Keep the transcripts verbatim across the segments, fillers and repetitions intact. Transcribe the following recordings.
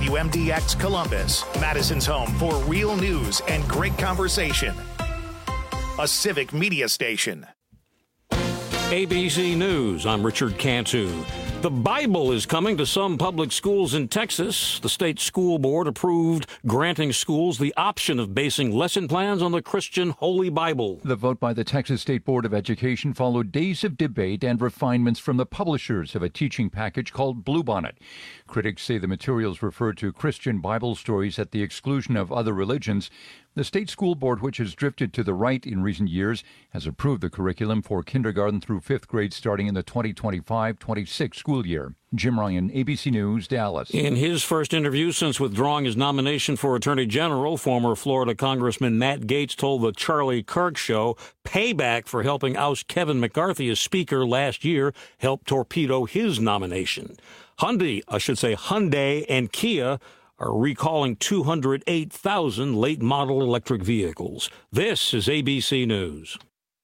W M D X Columbus, Madison's home for real news and great conversation. A civic media station. A B C News, I'm Richard Cantu. The Bible is coming to some public schools in Texas. The state school board approved granting schools the option of basing lesson plans on the Christian Holy Bible. The vote by the Texas State Board of Education followed days of debate and refinements from the publishers of a teaching package called Bluebonnet. Critics say the materials refer to Christian Bible stories at the exclusion of other religions. The state school board, which has drifted to the right in recent years, has approved the curriculum for kindergarten through fifth grade starting in the twenty twenty-five twenty-six school year. Jim Ryan, A B C News, Dallas. In his first interview since withdrawing his nomination for Attorney General, former Florida Congressman Matt Gaetz told the Charlie Kirk Show payback for helping oust Kevin McCarthy as Speaker last year helped torpedo his nomination. Hyundai, I should say Hyundai and Kia are recalling two hundred eight thousand late model electric vehicles. This is A B C News.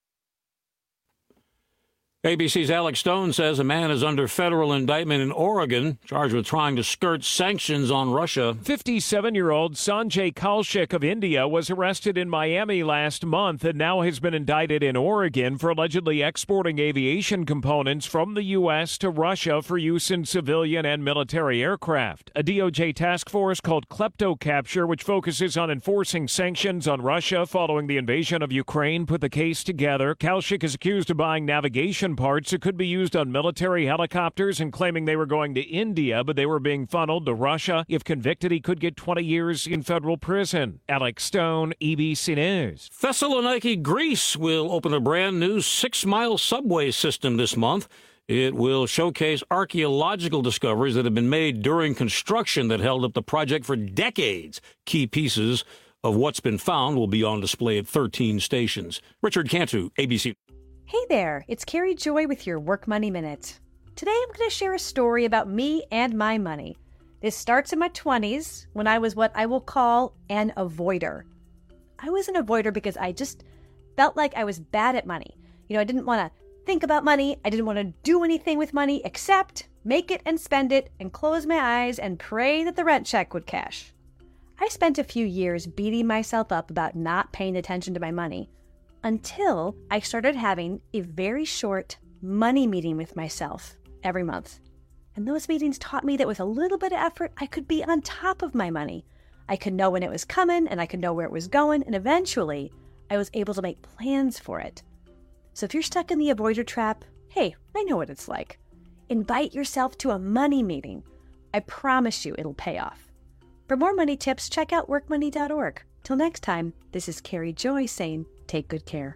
A B C's Alex Stone says a man is under federal indictment in Oregon, charged with trying to skirt sanctions on Russia. fifty-seven-year-old Sanjay Kaushik of India was arrested in Miami last month and now has been indicted in Oregon for allegedly exporting aviation components from the U S to Russia for use in civilian and military aircraft. A D O J task force called KleptoCapture, which focuses on enforcing sanctions on Russia following the invasion of Ukraine, put the case together. Kaushik is accused of buying navigation parts that could be used on military helicopters and claiming they were going to India, but they were being funneled to Russia. If convicted, he could get twenty years in federal prison. Alex Stone, A B C News. Thessaloniki, Greece will open a brand new six-mile subway system this month. It will showcase archaeological discoveries that have been made during construction that held up the project for decades. Key pieces of what's been found will be on display at thirteen stations. Richard Cantu, A B C. Hey there, it's Carrie Joy with your Work Money Minute. Today I'm going to share a story about me and my money. This starts in my twenties when I was what I will call an avoider. I was an avoider because I just felt like I was bad at money. You know, I didn't want to think about money. I didn't want to do anything with money except make it and spend it and close my eyes and pray that the rent check would cash. I spent a few years beating myself up about not paying attention to my money, until I started having a very short money meeting with myself every month. And those meetings taught me that with a little bit of effort, I could be on top of my money. I could know when it was coming, and I could know where it was going, and eventually, I was able to make plans for it. So if you're stuck in the avoider trap, hey, I know what it's like. Invite yourself to a money meeting. I promise you it'll pay off. For more money tips, check out work money dot org. Till next time, this is Carrie Joy saying, take good care.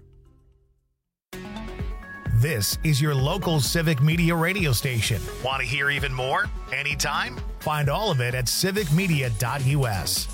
This is your local civic media radio station. Want to hear even more? Anytime? Find all of it at civic media dot U S.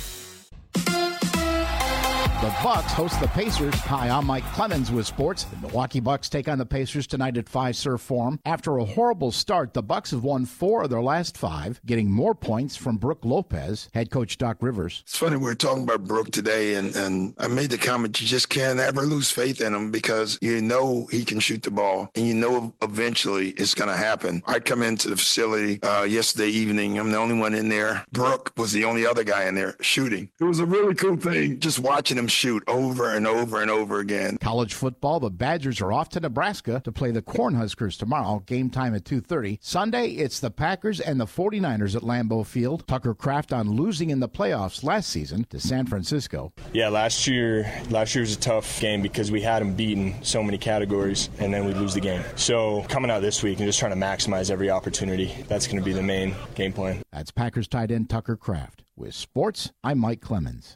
The Bucks host the Pacers. Hi, I'm Mike Clemens with sports. The Milwaukee Bucks take on the Pacers tonight at Fiserv Forum. After a horrible start, the Bucks have won four of their last five, getting more points from Brook Lopez. Head coach Doc Rivers. It's funny, we were talking about Brook today, and, and I made the comment, you just can't ever lose faith in him because you know he can shoot the ball, and you know eventually it's going to happen. I come into the facility uh, yesterday evening. I'm the only one in there. Brook was the only other guy in there shooting. It was a really cool thing, just watching him shoot over and over and over again. College football, the Badgers are off to Nebraska to play the Cornhuskers tomorrow. Game time at two thirty. Sunday, it's the Packers and the forty-niners at Lambeau Field. Tucker Kraft on losing in the playoffs last season to San Francisco. Yeah, last year, last year was a tough game because we had them beaten so many categories, and then we lose the game. So coming out this week and just trying to maximize every opportunity, that's going to be the main game plan. That's Packers tight end Tucker Kraft. With sports, I'm Mike Clemens.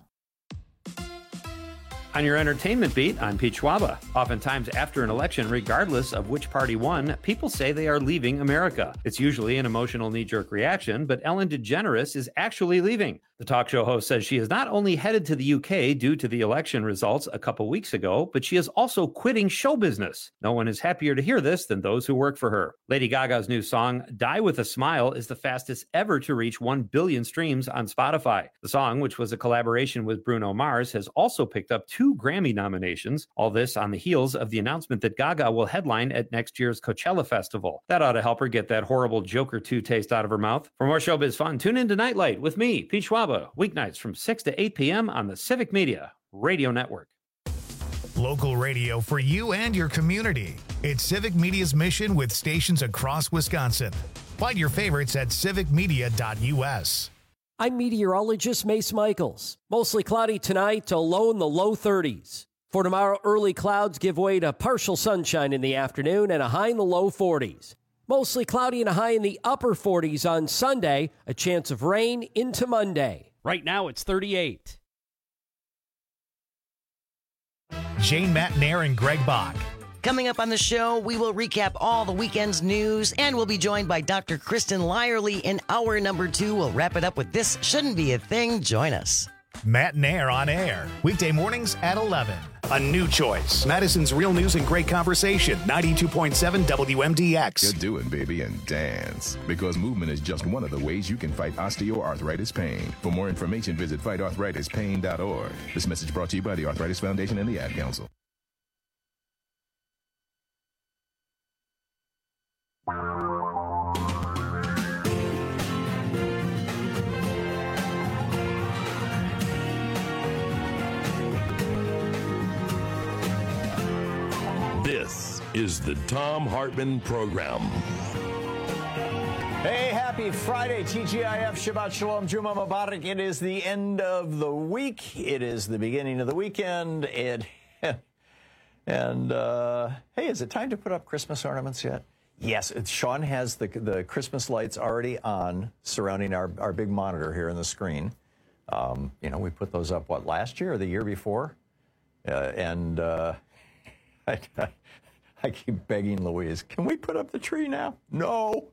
On your entertainment beat, I'm Pete Schwaba. Oftentimes after an election, regardless of which party won, people say they are leaving America. It's usually an emotional knee-jerk reaction, but Ellen DeGeneres is actually leaving. The talk show host says she is not only headed to the U K due to the election results a couple weeks ago, but she is also quitting show business. No one is happier to hear this than those who work for her. Lady Gaga's new song, Die With a Smile, is the fastest ever to reach one billion streams on Spotify. The song, which was a collaboration with Bruno Mars, has also picked up two two Grammy nominations. All this on the heels of the announcement that Gaga will headline at next year's Coachella Festival. That ought to help her get that horrible Joker two taste out of her mouth. For more showbiz fun, tune in to Nightlight with me, Pete Schwaba, weeknights from six to eight p.m. on the Civic Media Radio Network. Local radio for you and your community. It's Civic Media's mission with stations across Wisconsin. Find your favorites at civic media dot u s. I'm meteorologist Mace Michaels. Mostly cloudy tonight to low in the low thirties. For tomorrow, early clouds give way to partial sunshine in the afternoon and a high in the low forties. Mostly cloudy and a high in the upper forties on Sunday, a chance of rain into Monday. Right now it's thirty-eight. Jane Matnair and Greg Bach. Coming up on the show, we will recap all the weekend's news, and we'll be joined by Doctor Kristen Lyerly in hour number two. We'll wrap it up with This Shouldn't Be a Thing. Join us. Matnair on air, weekday mornings at eleven. A new choice. Madison's Real News and Great Conversation, ninety-two point seven W M D X. Get do it, baby, and dance. Because movement is just one of the ways you can fight osteoarthritis pain. For more information, visit fight arthritis pain dot org. This message brought to you by the Arthritis Foundation and the Ad Council. This is the Thom Hartmann Program. Hey, happy Friday, T G I F, Shabbat Shalom, Juma Mubarak. It is the end of the week. It is the beginning of the weekend. It, and, uh, hey, is it time to put up Christmas ornaments yet? Yes, it, Sean has the, the Christmas lights already on surrounding our, our big monitor here on the screen. Um, you know, we put those up, what, last year or the year before? Uh, and... Uh, I, I keep begging Louise, can we put up the tree now? No.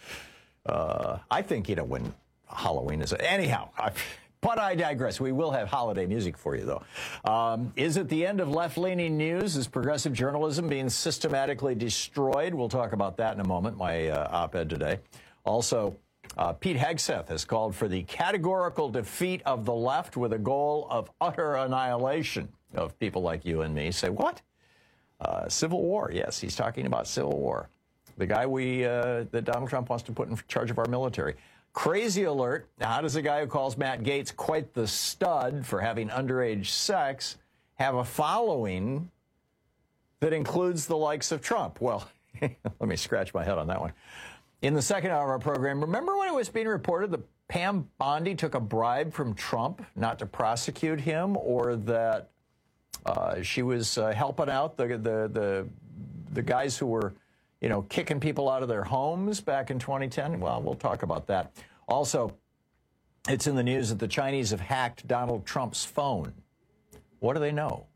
Uh, I think, you know, when Halloween is... Anyhow, I, but I digress. We will have holiday music for you, though. Um, is it the end of left-leaning news? Is progressive journalism being systematically destroyed? We'll talk about that in a moment, my uh, op-ed today. Also, uh, Pete Hegseth has called for the categorical defeat of the left with a goal of utter annihilation of people like you and me. Say, what? Uh, civil war, yes, he's talking about civil war. The guy we uh, that Donald Trump wants to put in charge of our military. Crazy alert. Now, how does a guy who calls Matt Gaetz quite the stud for having underage sex have a following that includes the likes of Trump? Well, let me scratch my head on that one. In the second hour of our program, remember when it was being reported that Pam Bondi took a bribe from Trump not to prosecute him, or that Uh, she was uh, helping out the, the the the guys who were, you know, kicking people out of their homes back in twenty ten? Well, we'll talk about that. Also, it's in the news that the Chinese have hacked Donald Trump's phone. What do they know?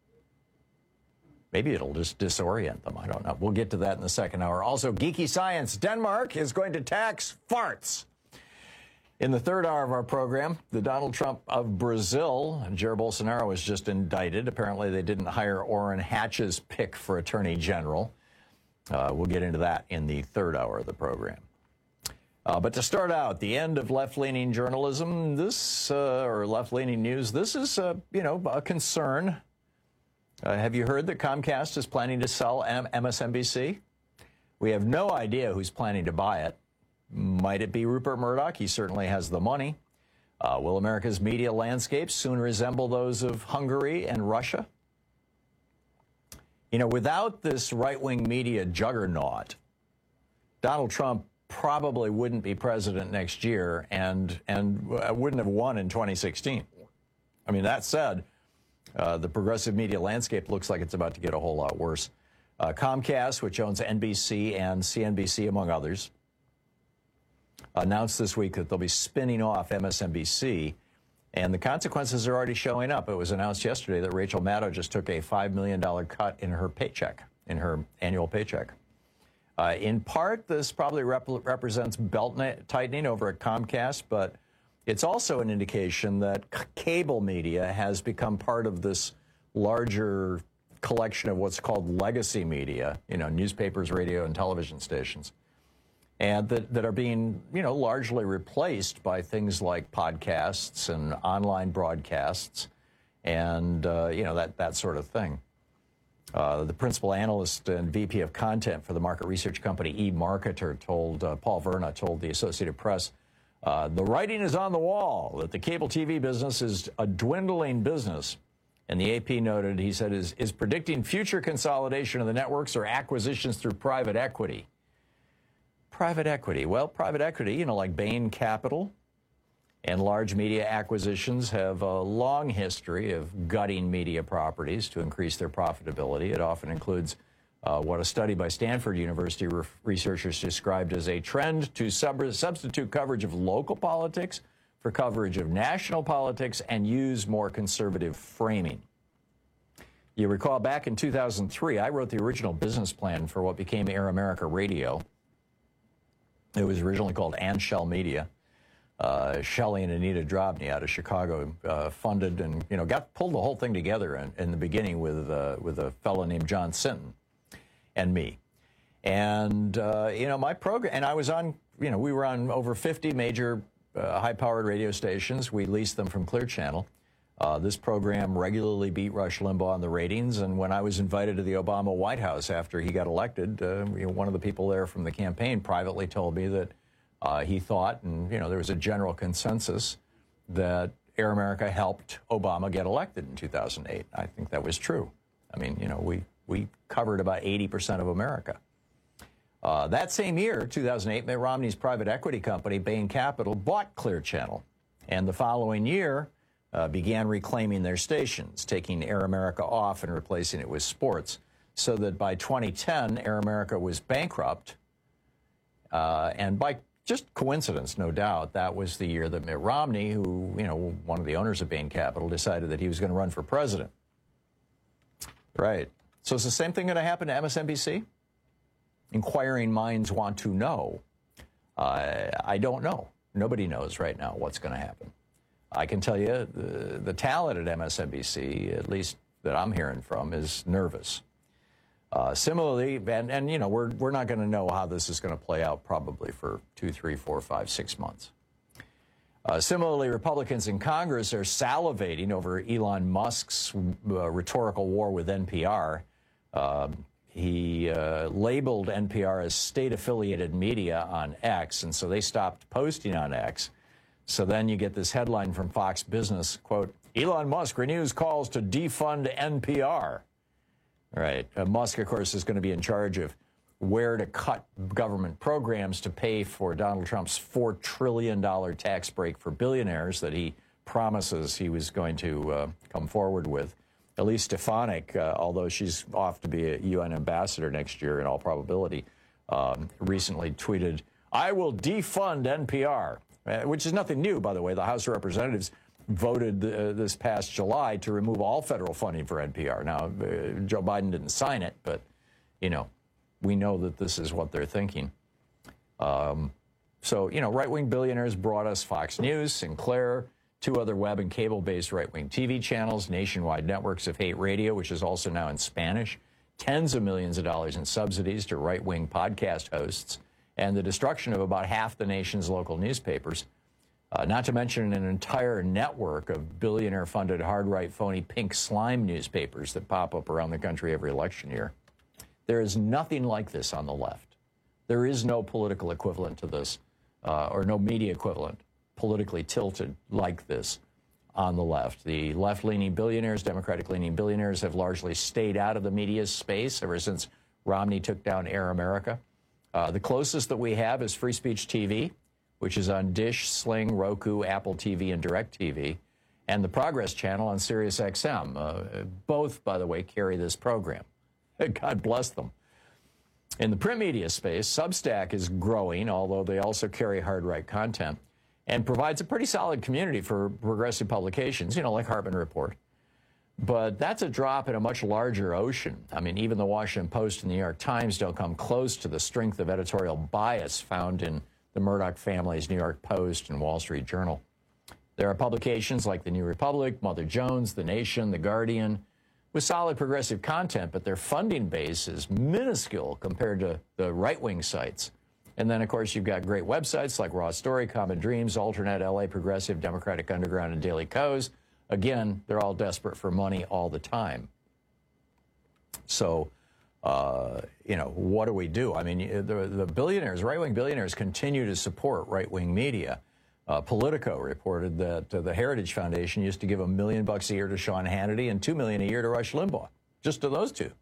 Maybe it'll just disorient them. I don't know. We'll get to that in the second hour. Also, Geeky Science. Denmark is going to tax farts. In the third hour of our program, the Donald Trump of Brazil, Jair Bolsonaro, was just indicted. Apparently, they didn't hire Orrin Hatch's pick for Attorney General. Uh, we'll get into that in the third hour of the program. Uh, but to start out, the end of left-leaning journalism, this, uh, or left-leaning news, this is, uh, you know, a concern. Uh, have you heard that Comcast is planning to sell M S N B C? We have no idea who's planning to buy it. Might it be Rupert Murdoch? He certainly has the money. Uh, will America's media landscapes soon resemble those of Hungary and Russia? You know, without this right-wing media juggernaut, Donald Trump probably wouldn't be president next year and, and wouldn't have won in twenty sixteen. I mean, that said, uh, the progressive media landscape looks like it's about to get a whole lot worse. Uh, Comcast, which owns N B C and C N B C, among others, announced this week that they'll be spinning off M S N B C, and the consequences are already showing up. It was announced yesterday that Rachel Maddow just took a five million dollars cut in her paycheck, in her annual paycheck. Uh, in part, this probably rep represents belt tightening over at Comcast, but it's also an indication that c cable media has become part of this larger collection of what's called legacy media, you know, newspapers, radio, and television stations, and that, that are being, you know, largely replaced by things like podcasts and online broadcasts. and, uh, you know, that, that sort of thing. Uh, the principal analyst and V P of content for the market research company eMarketer told, uh, Paul Verna told the Associated Press, uh, the writing is on the wall that the cable T V business is a dwindling business. And the A P noted, he said, is, is predicting future consolidation of the networks or acquisitions through private equity. Private equity. Well, private equity, you know, like Bain Capital and large media acquisitions have a long history of gutting media properties to increase their profitability. It often includes uh, what a study by Stanford University re- researchers described as a trend to sub- substitute coverage of local politics for coverage of national politics and use more conservative framing. You recall back in two thousand three, I wrote the original business plan for what became Air America Radio. It was originally called Anshell Media. Uh, Shelley and Anita Drobny out of Chicago uh, funded and, you know, got pulled the whole thing together in, in the beginning with, uh, with a fellow named John Sinton and me. And, uh, you know, my program, and I was on, you know, we were on over fifty major uh, high-powered radio stations. We leased them from Clear Channel. Uh, this program regularly beat Rush Limbaugh in the ratings, and when I was invited to the Obama White House after he got elected, uh, you know, one of the people there from the campaign privately told me that uh, he thought, and you know, there was a general consensus that Air America helped Obama get elected in two thousand eight. I think that was true. I mean, you know, we we covered about eighty percent of America. Uh, that same year, two thousand eight, Mitt Romney's private equity company, Bain Capital, bought Clear Channel, and the following year, Uh, began reclaiming their stations, taking Air America off and replacing it with sports, so that by twenty ten, Air America was bankrupt. Uh, and by just coincidence, no doubt, that was the year that Mitt Romney, who, you know, one of the owners of Bain Capital, decided that he was going to run for president. Right. So is the same thing going to happen to M S N B C? Inquiring minds want to know. Uh, I don't know. Nobody knows right now what's going to happen. I can tell you the, the talent at M S N B C, at least that I'm hearing from, is nervous. Uh, similarly, and, and, you know, we're, we're not going to know how this is going to play out probably for two, three, four, five, six months. Uh, similarly, Republicans in Congress are salivating over Elon Musk's uh, rhetorical war with N P R. Um, he uh, labeled N P R as state-affiliated media on X, and so they stopped posting on X. So then you get this headline from Fox Business, quote, Elon Musk renews calls to defund N P R. Right. Uh, Musk, of course, is going to be in charge of where to cut government programs to pay for Donald Trump's four trillion dollars tax break for billionaires that he promises he was going to uh, come forward with. Elise Stefanik, uh, although she's off to be a U N ambassador next year in all probability, um, recently tweeted, I will defund N P R. Uh, which is nothing new, by the way. The House of Representatives voted uh, this past July to remove all federal funding for N P R. Now, uh, Joe Biden didn't sign it, but, you know, we know that this is what they're thinking. Um, so, you know, right-wing billionaires brought us Fox News, Sinclair, two other web and cable-based right-wing T V channels, nationwide networks of hate radio, which is also now in Spanish, tens of millions of dollars in subsidies to right-wing podcast hosts, and the destruction of about half the nation's local newspapers, uh, not to mention an entire network of billionaire-funded hard-right, phony pink slime newspapers that pop up around the country every election year. There is nothing like this on the left. There is no political equivalent to this, uh, or no media equivalent, politically tilted like this on the left. The left-leaning billionaires, Democratic-leaning billionaires, have largely stayed out of the media space ever since Romney took down Air America. Uh, the closest that we have is Free Speech T V, which is on Dish, Sling, Roku, Apple T V, and DirecTV, and the Progress Channel on Sirius X M. Uh, both, by the way, carry this program. God bless them. In the print media space, Substack is growing, although they also carry hard-right content, and provides a pretty solid community for progressive publications, you know, like Hartman Report. But that's a drop in a much larger ocean. I mean, even the Washington Post and the New York Times don't come close to the strength of editorial bias found in the Murdoch family's New York Post and Wall Street Journal. There are publications like The New Republic, Mother Jones, The Nation, The Guardian, with solid progressive content, but their funding base is minuscule compared to the right-wing sites. And then, of course, you've got great websites like Raw Story, Common Dreams, Alternet, L A Progressive, Democratic Underground, and Daily Kos, again, they're all desperate for money all the time. So, uh, you know, what do we do? I mean, the, the billionaires, right-wing billionaires, continue to support right-wing media. Uh, Politico reported that uh, the Heritage Foundation used to give a million bucks a year to Sean Hannity and two million a year to Rush Limbaugh, just to those two.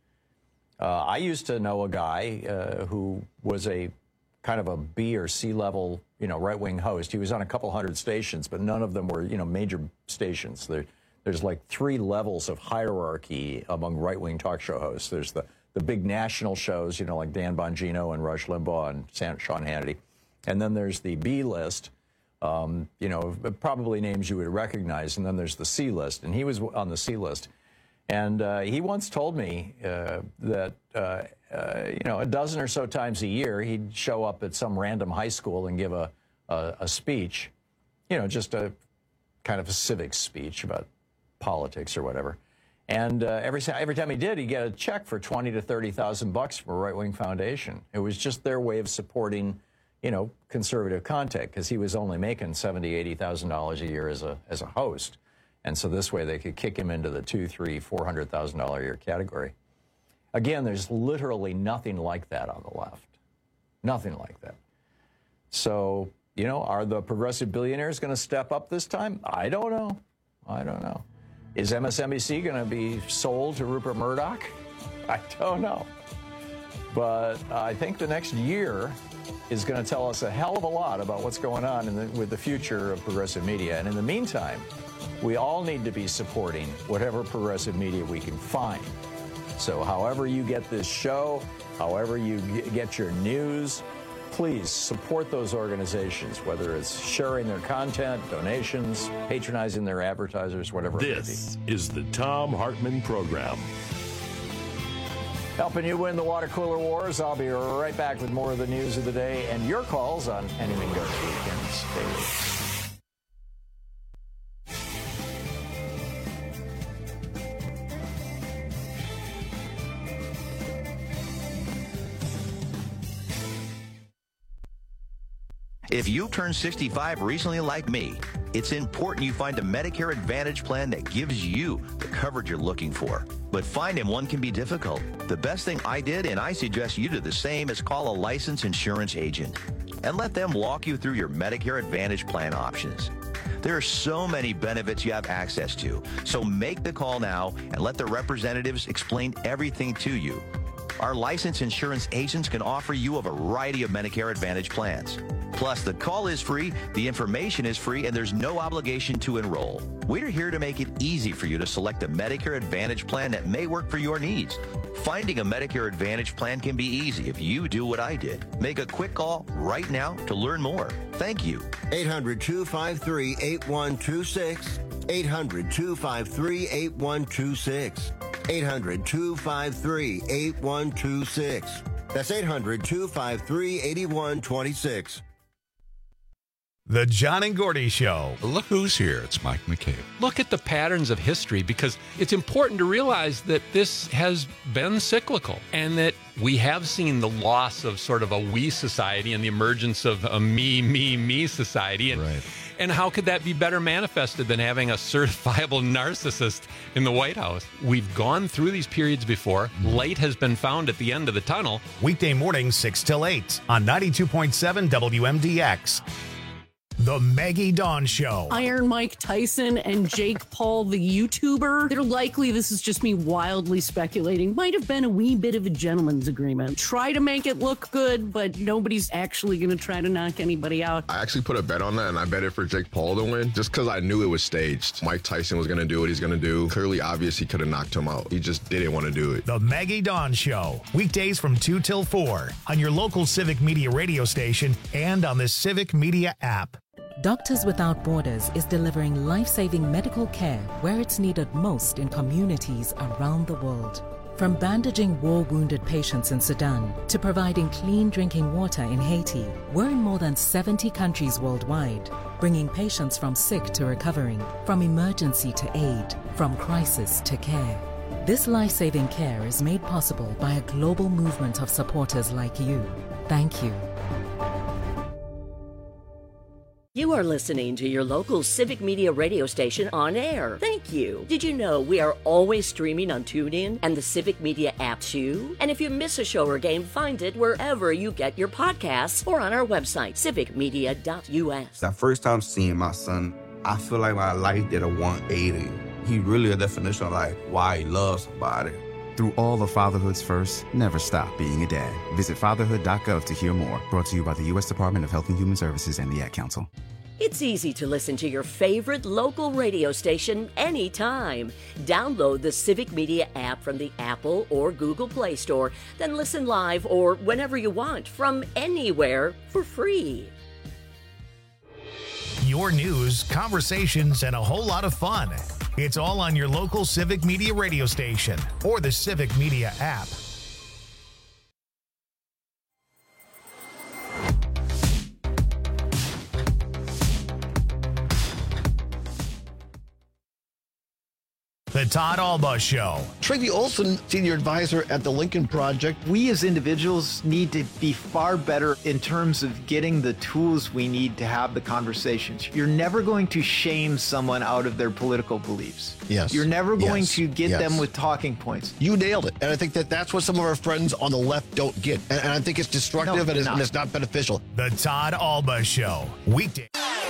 Uh, I used to know a guy uh, who was a kind of a B or C level, you know, right-wing host. He was on a couple hundred stations, but none of them were, you know, major stations. There, there's like three levels of hierarchy among right-wing talk show hosts. There's the, the big national shows, you know, like Dan Bongino and Rush Limbaugh and San, Sean Hannity. And then there's the B list, um, you know, probably names you would recognize. And then there's the C list. And he was on the C list. And uh, he once told me uh, that, uh, uh, you know, a dozen or so times a year, he'd show up at some random high school and give a, a, a speech, you know, just a kind of a civic speech about politics or whatever. And uh, every, every time he did, he'd get a check for twenty to thirty thousand bucks from a right-wing foundation. It was just their way of supporting, you know, conservative content, because he was only making seventy thousand, eighty thousand dollars a year as a, as a host. And so this way they could kick him into the two, three, four hundred thousand dollar a year category. Again, there's literally nothing like that on the left. Nothing like that. So, you know, are the progressive billionaires going to step up this time? I don't know. I don't know. Is M S N B C going to be sold to Rupert Murdoch? I don't know. But I think the next year is going to tell us a hell of a lot about what's going on in the, with the future of progressive media. And in the meantime, we all need to be supporting whatever progressive media we can find. So however you get this show, however you get your news, please support those organizations, whether it's sharing their content, donations, patronizing their advertisers, whatever it may be. This is the Thom Hartmann Program. Helping you win the water cooler wars. I'll be right back with more of the news of the day and your calls on Anything Goes Weekends Daily. If you turned sixty-five recently like me, it's important you find a Medicare Advantage plan that gives you the coverage you're looking for. But finding one can be difficult. The best thing I did, and I suggest you do the same, is call a licensed insurance agent and let them walk you through your Medicare Advantage plan options. There are so many benefits you have access to, so make the call now and let the representatives explain everything to you. Our licensed insurance agents can offer you a variety of Medicare Advantage plans. Plus, the call is free, the information is free, and there's no obligation to enroll. We're here to make it easy for you to select a Medicare Advantage plan that may work for your needs. Finding a Medicare Advantage plan can be easy if you do what I did. Make a quick call right now to learn more. Thank you. eight hundred, two five three, eight one two six. eight hundred, two five three, eight one two six. eight hundred, two five three, eight one two six. That's eight hundred, two five three, eight one two six. The John and Gordy Show. Look who's here. It's Mike McCabe. Look at the patterns of history, because it's important to realize that this has been cyclical and that we have seen the loss of sort of a we society and the emergence of a me, me, me society. And, right. and how could that be better manifested than having a certifiable narcissist in the White House? We've gone through these periods before. Light has been found at the end of the tunnel. Weekday mornings, six till eight on ninety-two point seven W M D X. The Maggie Dawn Show. Iron Mike Tyson and Jake Paul, the YouTuber. They're likely, this is just me wildly speculating, might have been a wee bit of a gentleman's agreement. Try to make it look good, but nobody's actually going to try to knock anybody out. I actually put a bet on that, and I bet it for Jake Paul to win, just because I knew it was staged. Mike Tyson was going to do what he's going to do. Clearly obvious he could have knocked him out. He just didn't want to do it. The Maggie Dawn Show. Weekdays from two till four on your local Civic Media radio station and on the Civic Media app. Doctors Without Borders is delivering life-saving medical care where it's needed most in communities around the world. From bandaging war-wounded patients in Sudan to providing clean drinking water in Haiti, we're in more than seventy countries worldwide, bringing patients from sick to recovering, from emergency to aid, from crisis to care. This life-saving care is made possible by a global movement of supporters like you. Thank you. You are listening to your local Civic Media radio station on air. Thank you. Did you know we are always streaming on TuneIn and the Civic Media app too? And if you miss a show or game, find it wherever you get your podcasts or on our website, civic media dot U S. That first time seeing my son, I feel like my life did a one eighty. He really a definition of like why he loves somebody. Through all of fatherhood's first, never stop being a dad. Visit fatherhood dot gov to hear more. Brought to you by the U S Department of Health and Human Services and the Ad Council. It's easy to listen to your favorite local radio station anytime. Download the Civic Media app from the Apple or Google Play Store, then listen live or whenever you want from anywhere for free. Your news, conversations, and a whole lot of fun. It's all on your local Civic Media radio station or the Civic Media app. The Todd Alba Show. Tracy Olson, Senior Advisor at the Lincoln Project. We as individuals need to be far better in terms of getting the tools we need to have the conversations. You're never going to shame someone out of their political beliefs. Yes. You're never going yes. to get yes. them with talking points. You nailed it. And I think that that's what some of our friends on the left don't get. And, and I think it's destructive no, and, it's, and it's not beneficial. The Todd Alba Show. Weekday.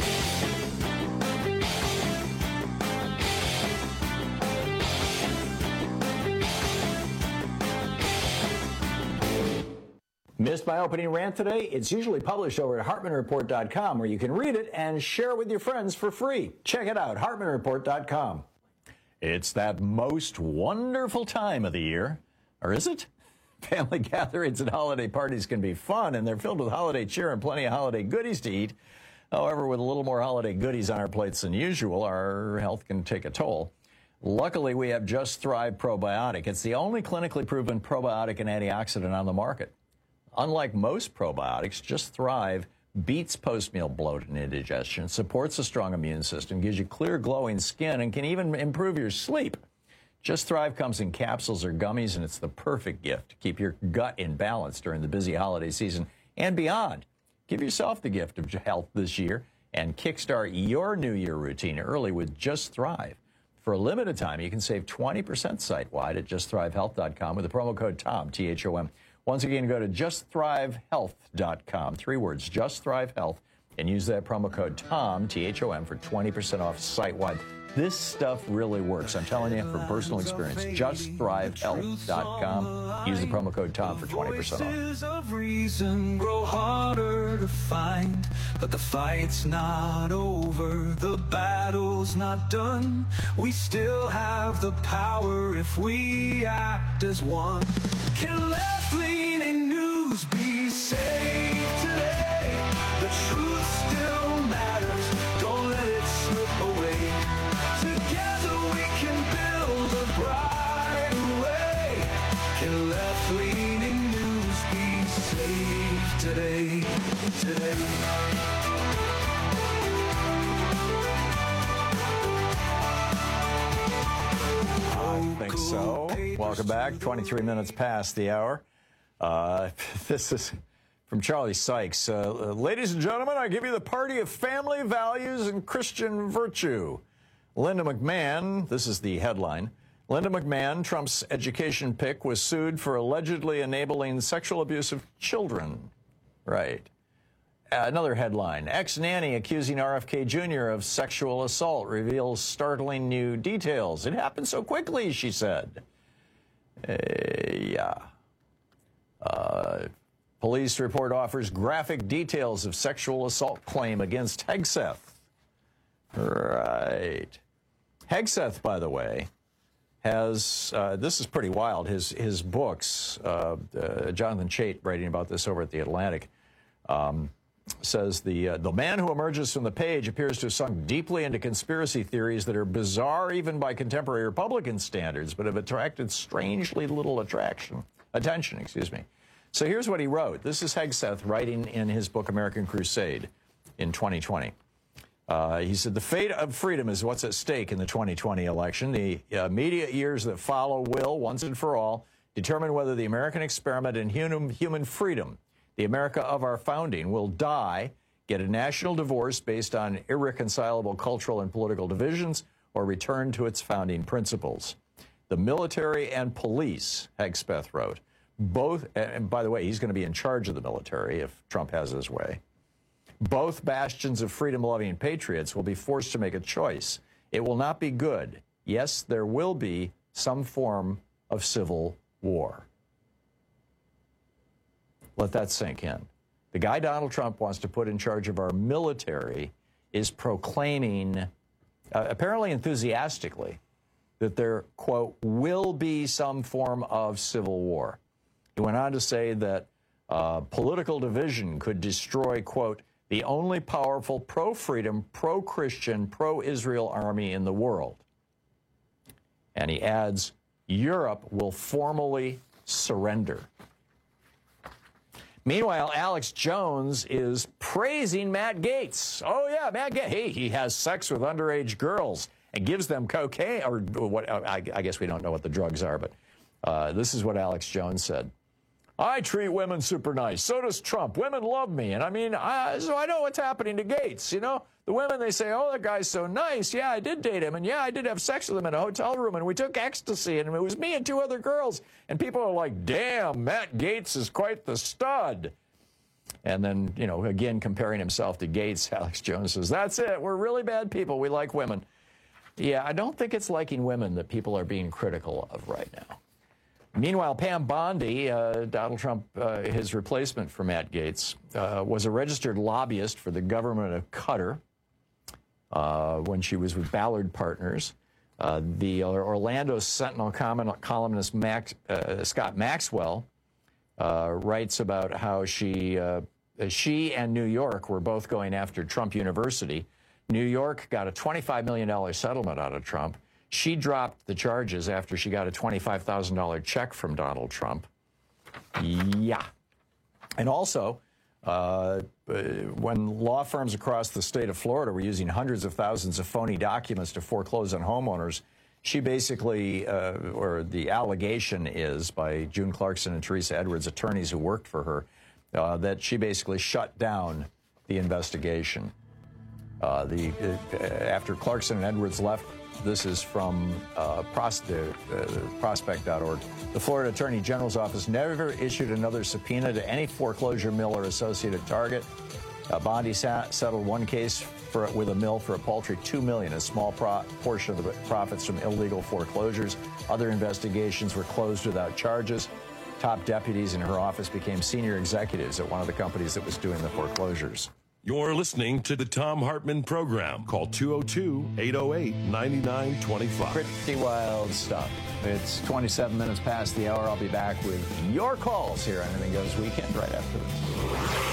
Missed my opening rant today? It's usually published over at hartman report dot com, where you can read it and share it with your friends for free. Check it out, hartman report dot com. It's that most wonderful time of the year. Or is it? Family gatherings and holiday parties can be fun, and they're filled with holiday cheer and plenty of holiday goodies to eat. However, with a little more holiday goodies on our plates than usual, our health can take a toll. Luckily, we have Just Thrive Probiotic. It's the only clinically proven probiotic and antioxidant on the market. Unlike most probiotics, Just Thrive beats post-meal bloat and indigestion, supports a strong immune system, gives you clear, glowing skin, and can even improve your sleep. Just Thrive comes in capsules or gummies, and it's the perfect gift to keep your gut in balance during the busy holiday season and beyond. Give yourself the gift of health this year and kickstart your New Year routine early with Just Thrive. For a limited time, you can save twenty percent site-wide at just thrive health dot com with the promo code TOM, T H O M. Once again, go to just thrive health dot com, three words, Just Thrive Health, and use that promo code TOM, T H O M, for twenty percent off site-wide. This stuff really works. I'm telling you from personal experience. just thrive health dot com. Use the promo code TOM for twenty percent off. Voices of reason grow harder to find, but the fight's not over, the battle's not done. We still have the power if we act as one. Can left-leaning news be saved today? The truth still matters. Don't let it slip away. Together we can build a brighter way. Can left-leaning news be saved today? Today. I think so. Welcome back. twenty-three minutes past the hour. Uh, this is from Charlie Sykes. Uh, ladies and gentlemen, I give you the party of family values and Christian virtue. Linda McMahon, this is the headline. Linda McMahon, Trump's education pick, was sued for allegedly enabling sexual abuse of children. Right. Another headline. Ex-nanny accusing R F K Junior of sexual assault reveals startling new details. It happened so quickly, she said. Uh, yeah. Uh, police report offers graphic details of sexual assault claim against Hegseth. Right. Hegseth, by the way, has, uh, this is pretty wild, his, his books, uh, uh, Jonathan Chait writing about this over at The Atlantic, um, says the uh, the man who emerges from the page appears to have sunk deeply into conspiracy theories that are bizarre even by contemporary Republican standards, but have attracted strangely little attraction, attention, excuse me. So here's what he wrote. This is Hegseth writing in his book American Crusade in twenty twenty. Uh, he said, the fate of freedom is what's at stake in the twenty twenty election. The uh, immediate years that follow will, once and for all, determine whether the American experiment in human, human freedom, the America of our founding, will die, get a national divorce based on irreconcilable cultural and political divisions, or return to its founding principles. The military and police, Hegspeth wrote, both, and by the way, he's going to be in charge of the military if Trump has his way. Both bastions of freedom-loving patriots will be forced to make a choice. It will not be good. Yes, there will be some form of civil war. Let that sink in. The guy Donald Trump wants to put in charge of our military is proclaiming, uh, apparently enthusiastically, that there, quote, will be some form of civil war. He went on to say that uh, political division could destroy, quote, the only powerful pro-freedom, pro-Christian, pro-Israel army in the world. And he adds, Europe will formally surrender. Meanwhile, Alex Jones is praising Matt Gaetz. Oh, yeah, Matt Gaetz. Hey, he has sex with underage girls and gives them cocaine, or what? I, I guess we don't know what the drugs are, but uh, this is what Alex Jones said. I treat women super nice. So does Trump. Women love me. And I mean, I, so I know what's happening to Gaetz. You know, the women, they say, oh, that guy's so nice. Yeah, I did date him. And yeah, I did have sex with him in a hotel room. And we took ecstasy. And it was me and two other girls. And people are like, damn, Matt Gaetz is quite the stud. And then, you know, again, comparing himself to Gaetz, Alex Jones says, that's it. We're really bad people. We like women. Yeah, I don't think it's liking women that people are being critical of right now. Meanwhile, Pam Bondi, uh, Donald Trump, uh, his replacement for Matt Gaetz, uh, was a registered lobbyist for the government of Qatar uh, when she was with Ballard Partners. Uh, the Orlando Sentinel columnist Max, uh, Scott Maxwell uh, writes about how she, uh, she and New York were both going after Trump University. New York got a twenty-five million dollars settlement out of Trump. She dropped the charges after she got a twenty-five thousand dollars check from Donald Trump. Yeah. And also, uh, when law firms across the state of Florida were using hundreds of thousands of phony documents to foreclose on homeowners, she basically, uh, or the allegation is by June Clarkson and Teresa Edwards, attorneys who worked for her, uh, that she basically shut down the investigation. Uh, the uh, after Clarkson and Edwards left, this is from uh, pros uh, prospect dot org. The Florida Attorney General's office never issued another subpoena to any foreclosure mill or associated target. Uh, Bondi sat, settled one case for, with a mill for a paltry two million dollars, a small pro portion of the profits from illegal foreclosures. Other investigations were closed without charges. Top deputies in her office became senior executives at one of the companies that was doing the foreclosures. You're listening to the Thom Hartmann Program. Call two oh two, eight oh eight, nine nine two five. Pretty wild stuff. It's twenty-seven minutes past the hour. I'll be back with your calls here on Anything Goes Weekend right after this.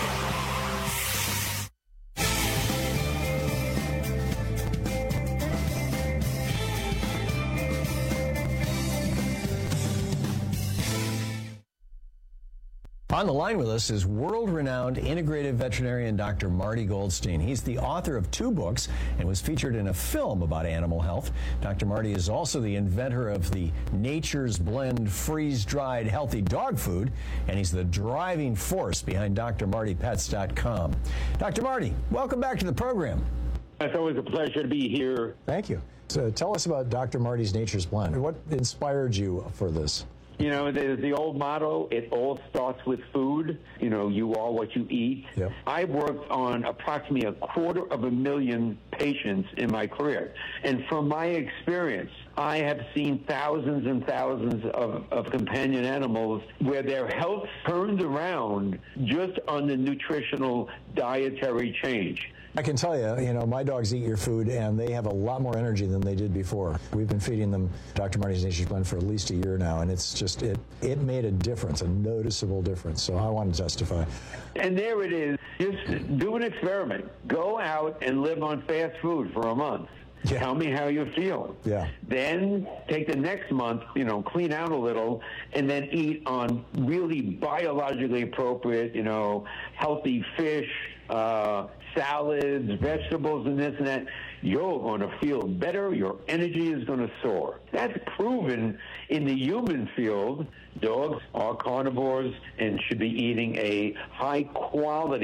On the line with us is world-renowned integrative veterinarian Doctor Marty Goldstein. He's the author of two books and was featured in a film about animal health. Doctor Marty is also the inventor of the Nature's Blend freeze-dried healthy dog food, and he's the driving force behind D R Marty Pets dot com. Doctor Marty, welcome back to the program. It's always a pleasure to be here. Thank you. So tell us about Doctor Marty's Nature's Blend. What inspired you for this? You know, there's the old motto, it all starts with food. You know, you are what you eat. Yep. I've worked on approximately a quarter of a million patients in my career. And from my experience, I have seen thousands and thousands of, of companion animals where their health turned around just on the nutritional dietary change. I can tell you, you know, my dogs eat your food, and they have a lot more energy than they did before. We've been feeding them Doctor Marty's Nature's Blend for at least a year now, and it's just, it, it made a difference, a noticeable difference. So I want to testify. And there it is. Just do an experiment. Go out and live on fast food for a month. Yeah. Tell me how you feel. Yeah. Then take the next month, you know, clean out a little, and then eat on really biologically appropriate, you know, healthy fish, uh, salads, vegetables, and this and that. You're going to feel better. Your energy is going to soar. That's proven in the human field. Dogs are carnivores and should be eating a high-quality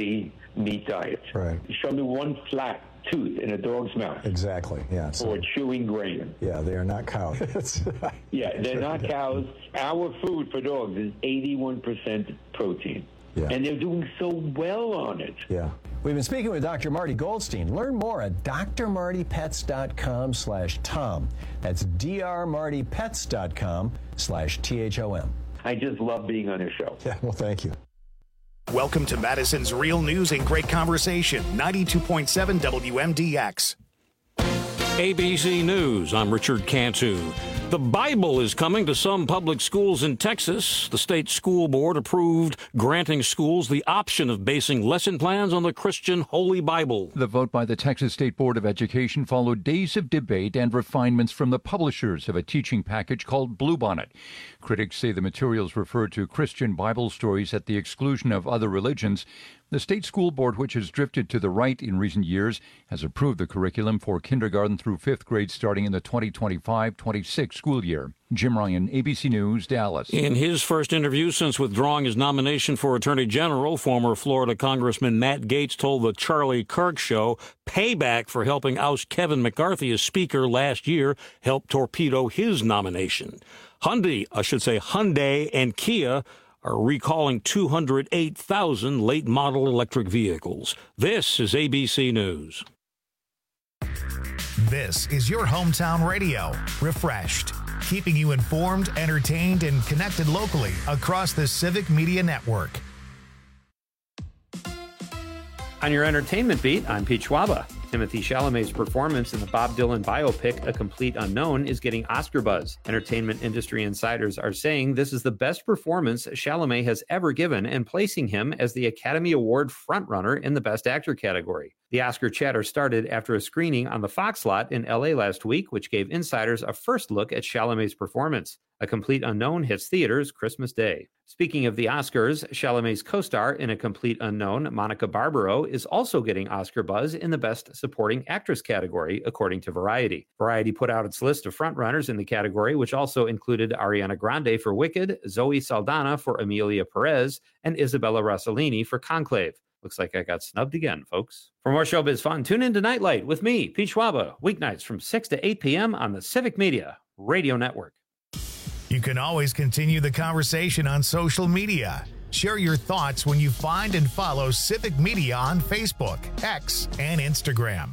meat diets. Right. Show me one flat tooth in a dog's mouth. Exactly, yeah. So, or chewing grain. Yeah, they are not cows. Yeah, they're not cows. Our food for dogs is eighty-one percent protein. Yeah. And they're doing so well on it. Yeah. We've been speaking with Doctor Marty Goldstein. Learn more at d r marty pets dot com slash tom. That's d r marty pets dot com slash T H O M. I just love being on your show. Yeah, well, thank you. Welcome to Madison's Real News and Great Conversation, ninety-two point seven W M D X. A B C News, I'm Richard Cantu. The Bible is coming to some public schools in Texas. The state school board approved granting schools the option of basing lesson plans on the Christian Holy Bible. The vote by the Texas State Board of Education followed days of debate and refinements from the publishers of a teaching package called Bluebonnet. Critics say the materials refer to Christian Bible stories at the exclusion of other religions. The state school board, which has drifted to the right in recent years, has approved the curriculum for kindergarten through fifth grade starting in the twenty twenty-five twenty-six school year. Jim Ryan, A B C News, Dallas. In his first interview since withdrawing his nomination for Attorney General, former Florida Congressman Matt Gaetz told the Charlie Kirk Show payback for helping oust Kevin McCarthy as Speaker last year helped torpedo his nomination. Hyundai, I should say Hyundai and Kia are recalling two hundred eight thousand late-model electric vehicles. This is A B C News. This is your hometown radio, refreshed, keeping you informed, entertained, and connected locally across the Civic Media Network. On your entertainment beat, I'm Pete Schwaba. Timothée Chalamet's performance in the Bob Dylan biopic, A Complete Unknown, is getting Oscar buzz. Entertainment industry insiders are saying this is the best performance Chalamet has ever given and placing him as the Academy Award frontrunner in the Best Actor category. The Oscar chatter started after a screening on the Fox lot in L A last week, which gave insiders a first look at Chalamet's performance. A Complete Unknown hits theaters Christmas Day. Speaking of the Oscars, Chalamet's co-star in A Complete Unknown, Monica Barbaro, is also getting Oscar buzz in the Best Supporting Actress category, according to Variety. Variety put out its list of frontrunners in the category, which also included Ariana Grande for Wicked, Zoe Saldana for Emilia Perez, and Isabella Rossellini for Conclave. Looks like I got snubbed again, folks. For more showbiz fun, tune in to Nightlight with me, Pete Schwaba, weeknights from six to eight p.m. on the Civic Media Radio Network. You can always continue the conversation on social media. Share your thoughts when you find and follow Civic Media on Facebook, X, and Instagram.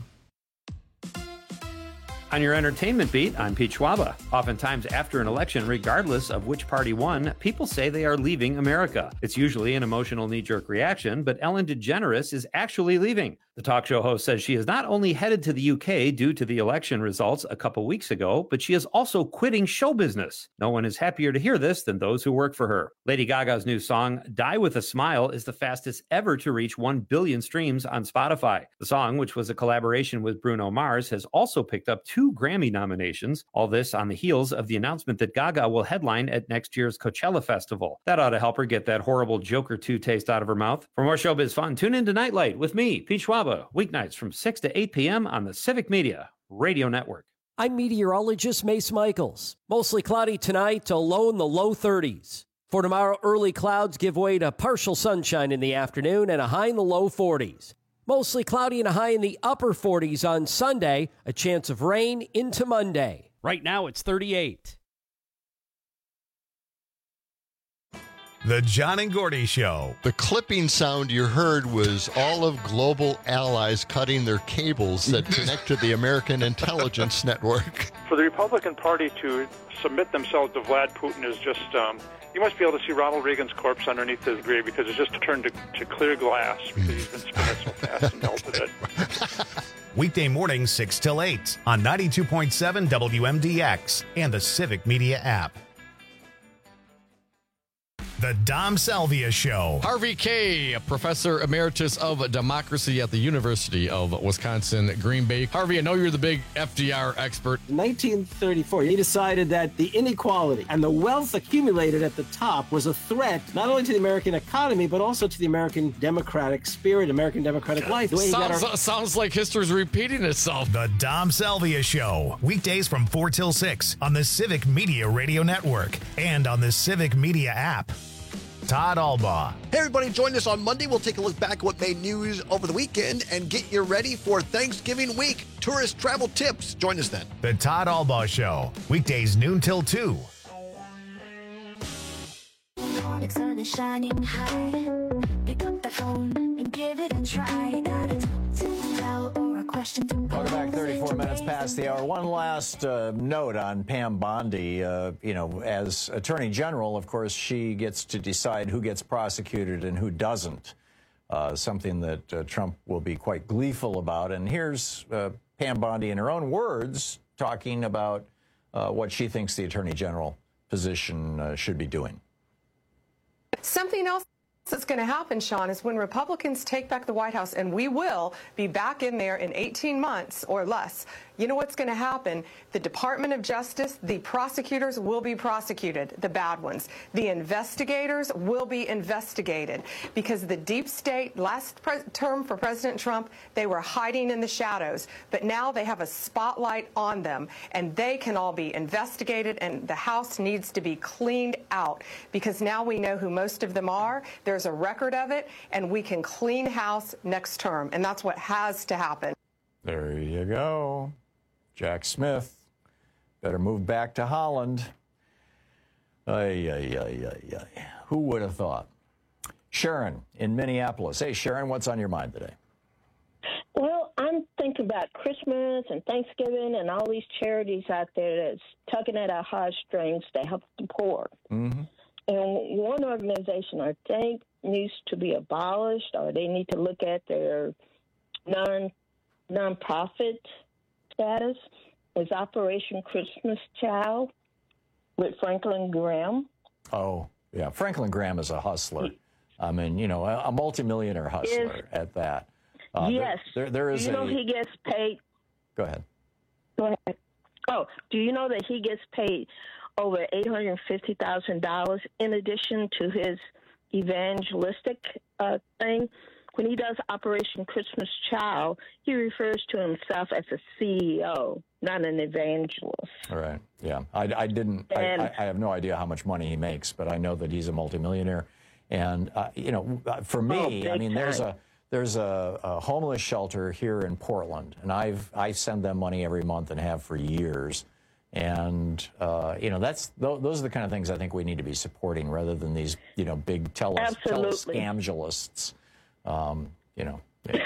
On your entertainment beat, I'm Pete Schwaba. Oftentimes after an election, regardless of which party won, people say they are leaving America. It's usually an emotional knee-jerk reaction, but Ellen DeGeneres is actually leaving. The talk show host says she is not only headed to the U K due to the election results a couple weeks ago, but she is also quitting show business. No one is happier to hear this than those who work for her. Lady Gaga's new song, Die With a Smile, is the fastest ever to reach one billion streams on Spotify. The song, which was a collaboration with Bruno Mars, has also picked up two Grammy nominations. All this on the heels of the announcement that Gaga will headline at next year's Coachella Festival. That ought to help her get that horrible Joker two taste out of her mouth. For more showbiz fun, tune in to Nightlight with me, Pete Schwaba, weeknights from six to eight p.m. on the Civic Media Radio Network. I'm meteorologist Mace Michaels. Mostly cloudy tonight to low in the low thirties. For tomorrow, early clouds give way to partial sunshine in the afternoon and a high in the low forties. Mostly cloudy and a high in the upper forties on Sunday, a chance of rain into Monday. Right now it's thirty-eight. The John and Gordy Show. The clipping sound you heard was all of global allies cutting their cables that connect to the American intelligence network. For the Republican Party to submit themselves to Vlad Putin is just, um, you must be able to see Ronald Reagan's corpse underneath his grave because it's just turned to, to clear glass because he's been spinning so fast and melted it. Weekday mornings six till eight on ninety-two point seven W M D X and the Civic Media app. The Dom Salvia Show. Harvey Kaye, a professor emeritus of democracy at the University of Wisconsin, Green Bay. Harvey, I know you're the big F D R expert. In nineteen thirty-four, he decided that the inequality and the wealth accumulated at the top was a threat not only to the American economy, but also to the American democratic spirit, American democratic life. The way sounds, our- sounds like history's repeating itself. The Dom Salvia Show. Weekdays from four till six on the Civic Media Radio Network and on the Civic Media app. Todd Albaugh. Hey, everybody, join us on Monday. We'll take a look back at what made news over the weekend and get you ready for Thanksgiving week. Tourist travel tips. Join us then. The Todd Albaugh Show, weekdays noon till two. The sun is shining high. Pick up the phone and give it a try. Got a tell or a question to Welcome back. thirty-four minutes past the hour. One last uh, note on Pam Bondi. Uh, you know, as Attorney General, of course, she gets to decide who gets prosecuted and who doesn't. Uh, something that uh, Trump will be quite gleeful about. And here's uh, Pam Bondi in her own words talking about uh, what she thinks the Attorney General position uh, should be doing. Something else that's going to happen, Sean, is when Republicans take back the White House, and we will be back in there in eighteen months or less, you know what's going to happen? The Department of Justice, the prosecutors will be prosecuted, the bad ones. The investigators will be investigated because the deep state, last term for President Trump, they were hiding in the shadows. But now they have a spotlight on them, and they can all be investigated, and the House needs to be cleaned out because now we know who most of them are. There's a record of it, and we can clean house next term, and that's what has to happen. There you go. Jack Smith, better move back to Holland. Ay, ay, ay, ay, ay. Who would have thought? Sharon in Minneapolis. Hey, Sharon, what's on your mind today? Well, I'm thinking about Christmas and Thanksgiving and all these charities out there that's tugging at our heartstrings to help the poor. Mm-hmm. And one organization I think needs to be abolished, or they need to look at their non nonprofit status, is Operation Christmas Child with Franklin Graham. Oh, yeah. Franklin Graham is a hustler. I mean, you know, a, a multimillionaire hustler Is, at that. Uh, yes. There, there, there is you know a... he gets paid. Go ahead. Go ahead. Oh, do you know that he gets paid over eight hundred fifty thousand dollars in addition to his evangelistic uh, thing? When he does Operation Christmas Child, he refers to himself as a C E O, not an evangelist. All right. Yeah. I, I didn't, And, I, I have no idea how much money he makes, but I know that he's a multimillionaire. And, uh, you know, for me, Oh, I mean, big there's time. a, there's a, a homeless shelter here in Portland, and I've, I send them money every month and have for years. And, uh, you know, that's, th- those are the kind of things I think we need to be supporting rather than these, you know, big tele- Absolutely. telescamgelists. Um, you know. Yeah.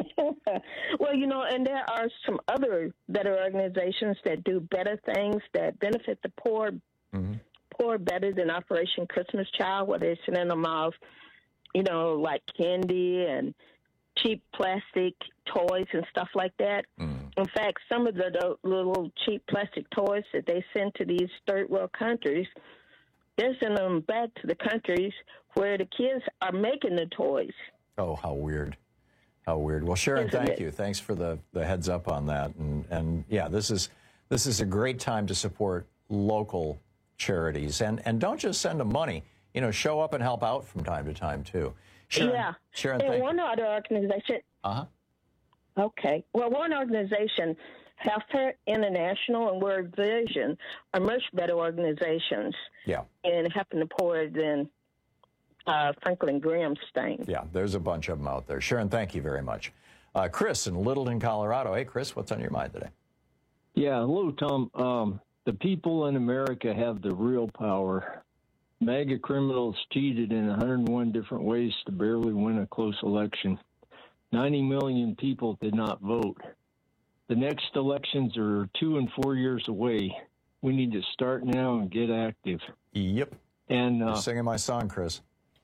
Well, you know, and there are some other better organizations that do better things that benefit the poor, mm-hmm. poor better than Operation Christmas Child, where they're sending them off, you know, like candy and cheap plastic toys and stuff like that. Mm. In fact, some of the, the little cheap plastic toys that they send to these third world countries, they're sending them back to the countries where the kids are making the toys. Oh, how weird. How weird. Well, Sharon, Isn't thank it? you. Thanks for the, the heads up on that. And, and yeah, this is this is a great time to support local charities. And, and don't just send them money. You know, show up and help out from time to time, too. Sharon, yeah. Sharon, and thank one other organization. Uh-huh. Okay. Well, one organization, Healthcare International and World Vision, are much better organizations Yeah. in helping the poor than uh, Franklin Graham's thing. Yeah, there's a bunch of them out there. Sharon, thank you very much. Uh, Chris in Littleton, Colorado. Hey, Chris, what's on your mind today? Yeah, hello, Tom. Um, the people in America have the real power. MAGA criminals cheated in one hundred one different ways to barely win a close election. ninety million people did not vote. The next elections are two and four years away. We need to start now and get active. Yep. And uh, You're singing my song, Chris.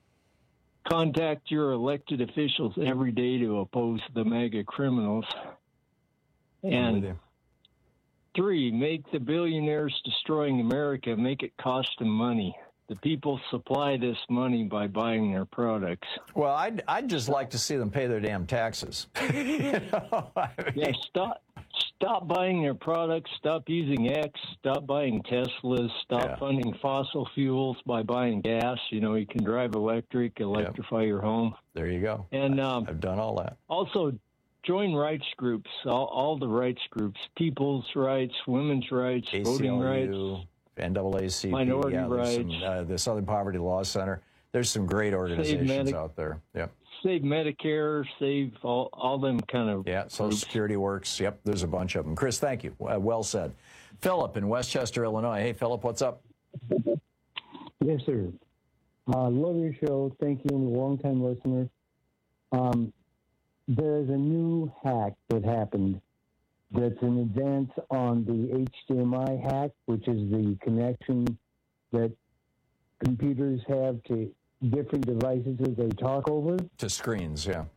Contact your elected officials every day to oppose the MAGA criminals. I'm with And you. three, make the billionaires destroying America, make it cost them money. The people supply this money by buying their products. Well, I'd, I'd just like to see them pay their damn taxes. You know, I mean, Yeah, stop stop buying their products, stop using X, stop buying Teslas, stop Yeah. funding fossil fuels by buying gas. You know, you can drive electric, electrify your home. There you go. And um, I've done all that. also, join rights groups, all, all the rights groups, people's rights, women's rights, voting rights. N double A C P, Minority yeah, there's some, rights. uh, the Southern Poverty Law Center. there's some great organizations Medi- out there. Yep. Save Medicare, save all, all them kind of Yeah, Social groups. Security works. Yep, there's a bunch of them. Chris, thank you. Uh, well said. Philip in Westchester, Illinois. Hey, Philip, what's up? Yes, sir. Uh, love your show. Thank you. I'm a long-time listener. Um, there is a new hack that happened that's an advance on the H D M I hack, which is the connection that computers have to different devices that they talk over. To screens, yeah.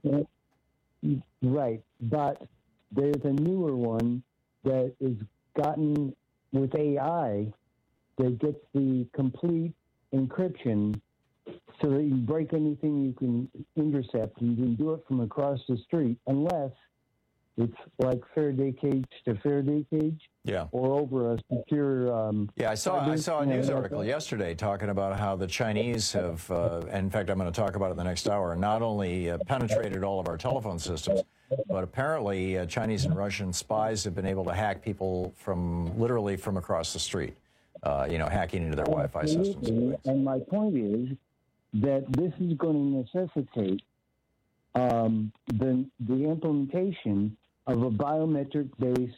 Right. But there's a newer one that is gotten with A I that gets the complete encryption so that you break anything you can intercept. You can do it from across the street unless it's like Faraday cage to Faraday cage. Yeah. Or over a secure. Um, yeah, I saw I saw a news article yesterday talking about how the Chinese have, uh, and in fact, I'm going to talk about it the next hour, not only uh, penetrated all of our telephone systems, but apparently uh, Chinese and Russian spies have been able to hack people from literally from across the street, uh, you know, hacking into their Wi-Fi systems. And, and my point is that this is going to necessitate um, the the implementation of a biometric-based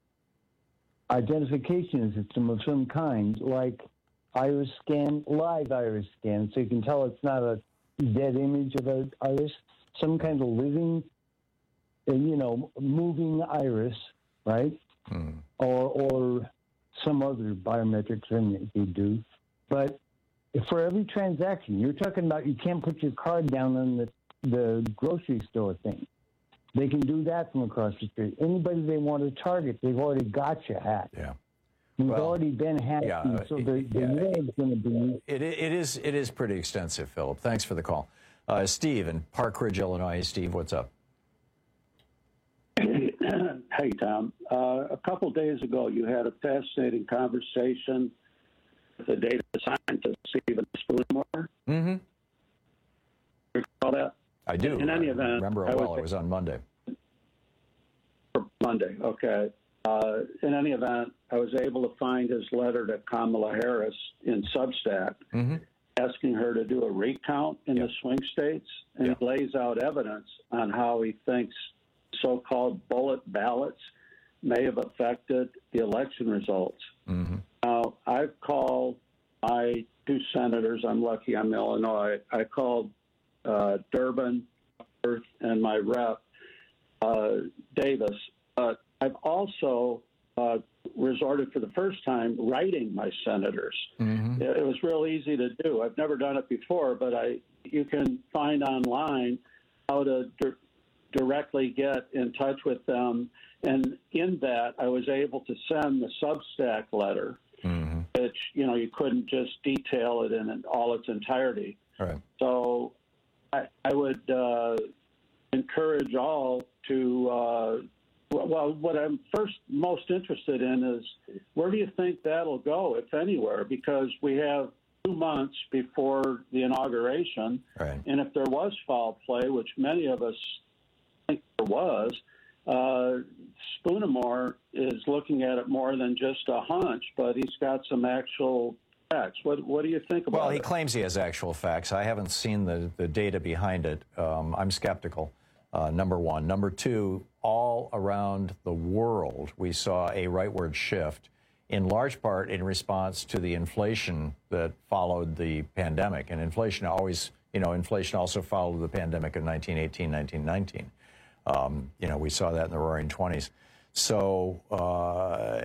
identification system of some kind, like iris scan, live iris scan, so you can tell it's not a dead image of an iris, some kind of living, you know, moving iris, right? Hmm. Or or some other biometric thing that you do. But for every transaction, you're talking about you can't put your card down on the, the grocery store thing. They can do that from across the street. Anybody they want to target, they've already got you hacked. Yeah. You've well, already been hacked, yeah, and so the, the yeah, war is going to be... It, it, is, it is pretty extensive, Philip. Thanks for the call. Uh, Steve in Park Ridge, Illinois. Steve, what's up? Hey, Tom. Uh, a couple days ago, you had a fascinating conversation with a data scientist, Stephen Spoonmore. Mm-hmm. Recall that? I do. In any event, remember it well. It was on Monday. Monday, okay. Uh, in any event, I was able to find his letter to Kamala Harris in Substack, mm-hmm. asking her to do a recount in yeah. the swing states, and yeah. he lays out evidence on how he thinks so-called bullet ballots may have affected the election results. Mm-hmm. Now, I've called my two senators. I'm lucky I'm in Illinois. I called uh, Durbin and my rep, uh, Davis. But I've also uh, resorted for the first time writing my senators. Mm-hmm. It, it was real easy to do. I've never done it before, but I you can find online how to di- directly get in touch with them. And in that, I was able to send the Substack letter, mm-hmm. which, you know, you couldn't just detail it in all its entirety. Right. So I, I would uh, encourage all to, uh, well, what I'm first most interested in is where do you think that'll go, if anywhere? Because we have two months before the inauguration. Right. And if there was foul play, which many of us think there was, uh, Spoonmore is looking at it more than just a hunch, but he's got some actual facts. What What do you think about it? Well, he it? claims he has actual facts. I haven't seen the, the data behind it. Um, I'm skeptical, uh, number one. Number two, all around the world, we saw a rightward shift, in large part in response to the inflation that followed the pandemic. And inflation always, you know, inflation also followed the pandemic of nineteen eighteen, nineteen nineteen. Um, you know, we saw that in the Roaring Twenties. So, uh,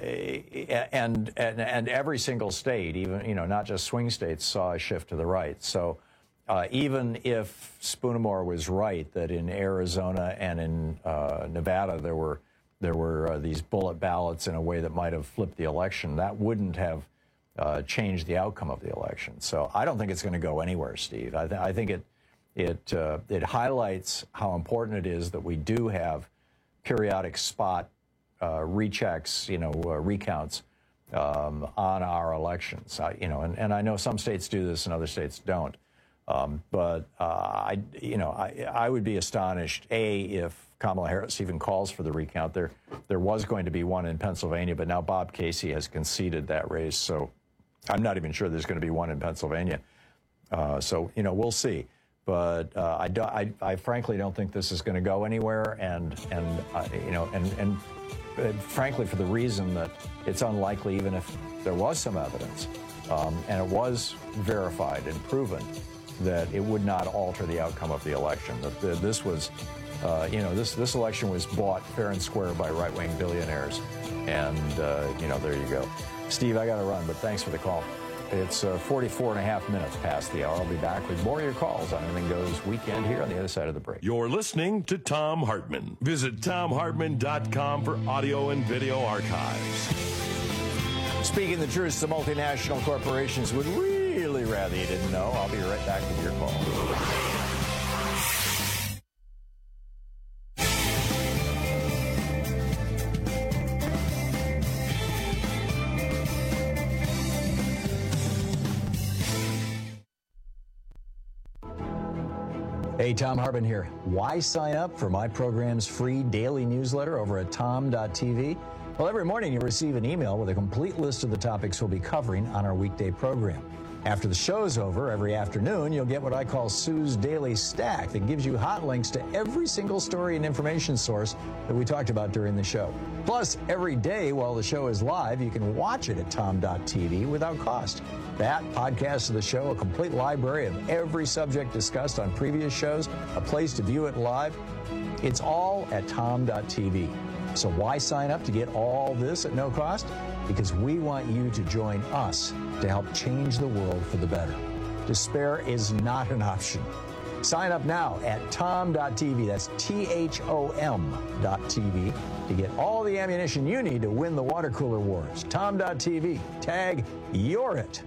and, and and every single state, even, you know, not just swing states, saw a shift to the right. So uh, even if Spoonmore was right that in Arizona and in uh, Nevada there were there were uh, these bullet ballots in a way that might have flipped the election, that wouldn't have uh, changed the outcome of the election. So I don't think it's going to go anywhere, Steve. I, th- I think it it uh, it highlights how important it is that we do have periodic spot uh, rechecks, you know, uh, recounts um, on our elections. I, you know, and, and I know some states do this and other states don't. Um, but uh, I, you know, I, I would be astonished, A, if Kamala Harris even calls for the recount. There, there was going to be one in Pennsylvania, but now Bob Casey has conceded that race, so I'm not even sure there's going to be one in Pennsylvania. Uh, so, you know, we'll see. But uh, I, do, I, I frankly don't think this is going to go anywhere. And, and uh, you know, and, and uh, frankly, for the reason that it's unlikely, even if there was some evidence, um, and it was verified and proven, that it would not alter the outcome of the election. That the, this was, uh, you know, this, this election was bought fair and square by right-wing billionaires. And, uh, you know, there you go. Steve, I got to run, but thanks for the call. It's uh, forty-four and a half minutes past the hour. I'll be back with more of your calls on Anything Goes Weekend here on the other side of the break. You're listening to Thom Hartmann. Visit tom hartmann dot com for audio and video archives. Speaking the truth, the multinational corporations would really rather you didn't know. I'll be right back with your call. Hey, Thom Hartmann here. Why sign up for my program's free daily newsletter over at tom dot t v? Well, every morning you receive an email with a complete list of the topics we'll be covering on our weekday program. After the show's over, every afternoon, you'll get what I call Sue's Daily Stack that gives you hot links to every single story and information source that we talked about during the show. Plus, every day while the show is live, you can watch it at tom dot t v without cost. That, podcasts of the show, a complete library of every subject discussed on previous shows, a place to view it live, it's all at tom dot t v. So why sign up to get all this at no cost? Because we want you to join us to help change the world for the better. Despair is not an option. Sign up now at tom dot t v. That's T H O M dot T V to get all the ammunition you need to win the water cooler wars. tom dot t v. Tag You're It.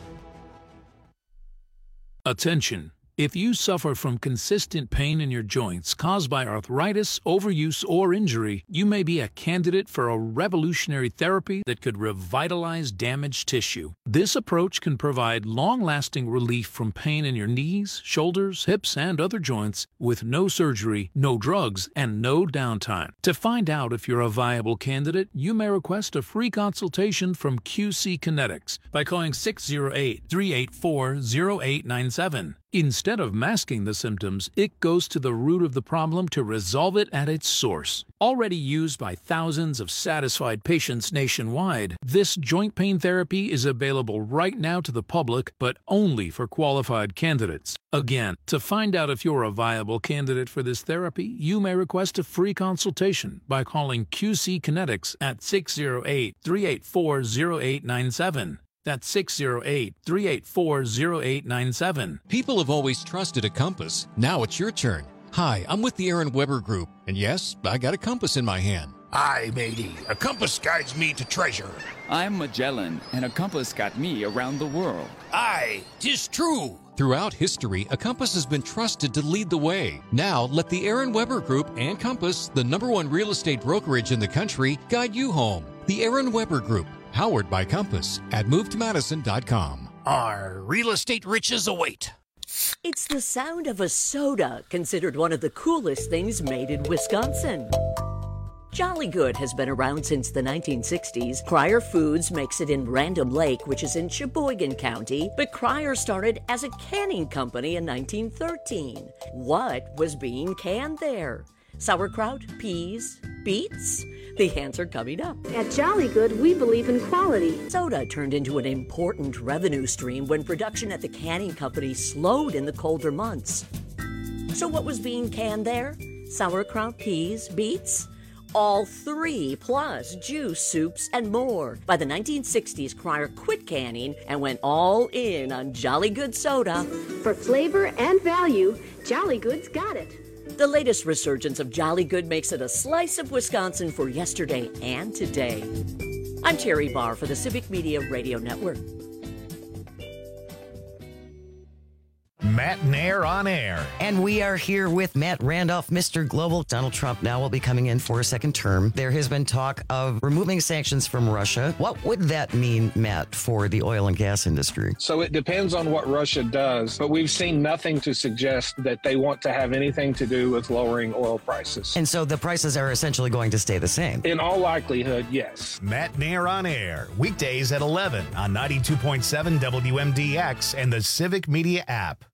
Attention. If you suffer from consistent pain in your joints caused by arthritis, overuse, or injury, you may be a candidate for a revolutionary therapy that could revitalize damaged tissue. This approach can provide long-lasting relief from pain in your knees, shoulders, hips, and other joints with no surgery, no drugs, and no downtime. To find out if you're a viable candidate, you may request a free consultation from Q C Kinetics by calling six oh eight, three eight four, oh eight nine seven. Instead of masking the symptoms, it goes to the root of the problem to resolve it at its source. Already used by thousands of satisfied patients nationwide, this joint pain therapy is available right now to the public, but only for qualified candidates. Again, to find out if you're a viable candidate for this therapy, you may request a free consultation by calling Q C Kinetics at six oh eight, three eight four, oh eight nine seven. That's six oh eight, three eight four, oh eight nine seven. People have always trusted a compass. Now it's your turn. Hi, I'm with the Aaron Weber Group, and yes, I got a compass in my hand. Aye, matey, a compass guides me to treasure. I'm Magellan, and a compass got me around the world. Aye, 'tis true. Throughout history, a compass has been trusted to lead the way. Now, let the Aaron Weber Group and Compass, the number one real estate brokerage in the country, guide you home. The Aaron Weber Group, powered by Compass, at move to madison dot com. Our real estate riches await. It's the sound of a soda, considered one of the coolest things made in Wisconsin. Jolly Good has been around since the nineteen sixties. Cryer Foods makes it in Random Lake, which is in Sheboygan County, but Cryer started as a canning company in nineteen thirteen. What was being canned there? Sauerkraut, peas, beets? The answer coming up. At Jolly Good, we believe in quality. Soda turned into an important revenue stream when production at the canning company slowed in the colder months. So what was being canned there? Sauerkraut, peas, beets? All three, plus juice, soups, and more. By the nineteen sixties, Cryer quit canning and went all in on Jolly Good soda. For flavor and value, Jolly Good's got it. The latest resurgence of Jolly Good makes it a slice of Wisconsin for yesterday and today. I'm Terry Barr for the Civic Media Radio Network. Matt Nair on Air. And we are here with Matt Randolph, Mister Global. Donald Trump now will be coming in for a second term. There has been talk of removing sanctions from Russia. What would that mean, Matt, for the oil and gas industry? So it depends on what Russia does, but we've seen nothing to suggest that they want to have anything to do with lowering oil prices. And so the prices are essentially going to stay the same? In all likelihood, yes. Matt Nair on Air, weekdays at eleven on ninety-two point seven W M D X and the Civic Media app.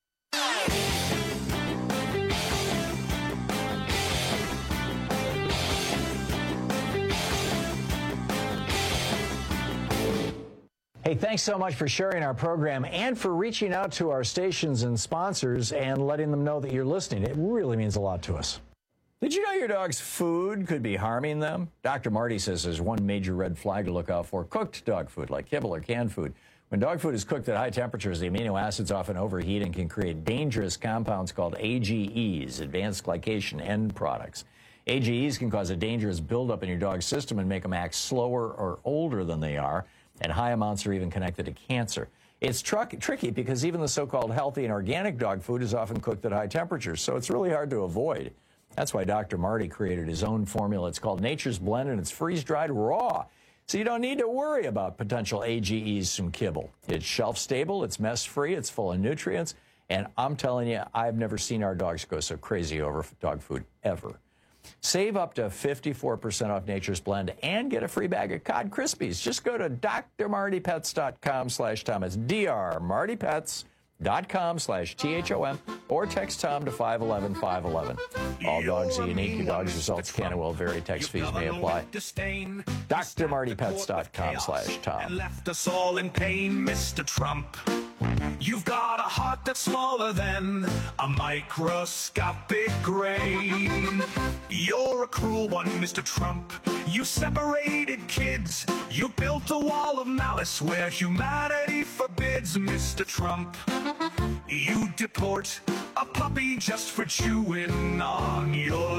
Hey, thanks so much for sharing our program and for reaching out to our stations and sponsors and letting them know that you're listening. It really means a lot to us. Did you know your dog's food could be harming them? Doctor Marty says there's one major red flag to look out for: cooked dog food, like kibble or canned food. When dog food is cooked at high temperatures, the amino acids often overheat and can create dangerous compounds called A G Es, advanced glycation end products. A G Es can cause a dangerous buildup in your dog's system and make them act slower or older than they are, and high amounts are even connected to cancer. It's tr- tricky because even the so-called healthy and organic dog food is often cooked at high temperatures, so it's really hard to avoid. That's why Doctor Marty created his own formula. It's called Nature's Blend, and it's freeze-dried raw. So you don't need to worry about potential A G Es from kibble. It's shelf-stable, it's mess-free, it's full of nutrients, and I'm telling you, I've never seen our dogs go so crazy over dog food, ever. Save up to fifty-four percent off Nature's Blend and get a free bag of Cod Krispies. Just go to d r marty pets dot com slash Tom. It's D R marty pets dot com slash T H O M or text Tom to five one one, five one one. All dogs are unique. Your dog's results can and will vary. Text fees may apply. d r marty pets dot com slash Tom. And left us all in pain, Mister Trump. You've got a heart that's smaller than a microscopic grain. You're a cruel one, Mister Trump. You separated kids. You built a wall of malice where humanity forbids, Mister Trump. You deport a puppy just for chewing on your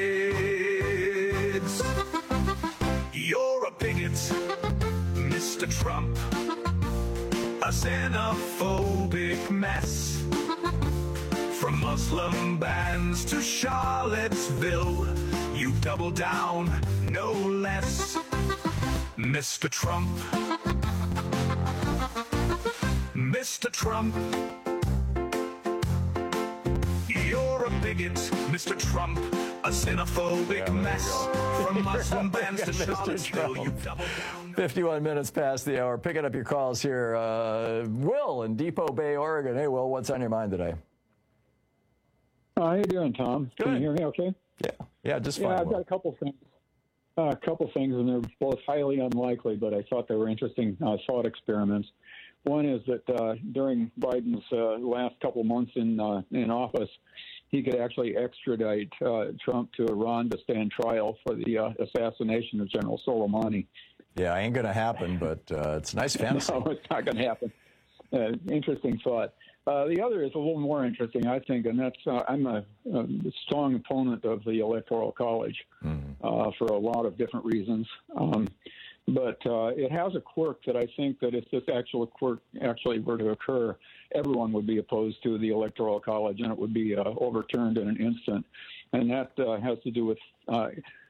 lids. You're a bigot, Mister Trump. A xenophobic mess. From Muslim bans to Charlottesville, you double down, no less. Mister Trump. Mister Trump. You're a bigot, Mister Trump. A xenophobic yeah, mess. From Muslim bans to Charlottesville, you double down. fifty-one minutes past the hour. Picking up your calls here. Uh, Will in Depot Bay, Oregon. Hey, Will, what's on your mind today? How you doing, Tom? Good. Can you hear me okay? Yeah. Yeah, just fine. fine. Yeah, I've Will. got a couple things. Uh, a couple things, and they're both highly unlikely, but I thought they were interesting uh, thought experiments. One is that uh, during Biden's uh, last couple months in uh, in office, he could actually extradite uh, Trump to Iran to stand trial for the uh, assassination of General Soleimani. Yeah, ain't going to happen, but uh, it's a nice fantasy. No, it's not going to happen. Uh, interesting thought. Uh, the other is a little more interesting, I think, and that's uh, I'm a, a strong opponent of the Electoral College mm-hmm. uh, for a lot of different reasons. Um, but uh, it has a quirk that I think that if this actual quirk actually were to occur, everyone would be opposed to the Electoral College, and it would be uh, overturned in an instant. And that uh, has to do with uh,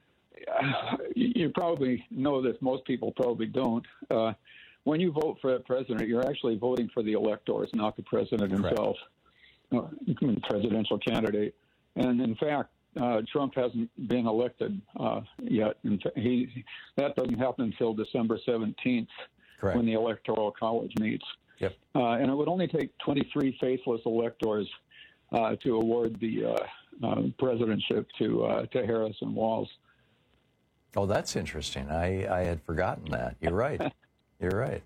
you probably know this. Most people probably don't. Uh, when you vote for a president, you're actually voting for the electors, not the president himself, uh, the presidential candidate. And in fact, uh, Trump hasn't been elected uh, yet. And he that doesn't happen until December seventeenth, Correct. when the Electoral College meets. Yep. Uh, and it would only take twenty-three faithless electors uh, to award the uh, uh, presidentship to uh, to Harris and Walz. Oh, that's interesting. I, I had forgotten that. You're right. You're right.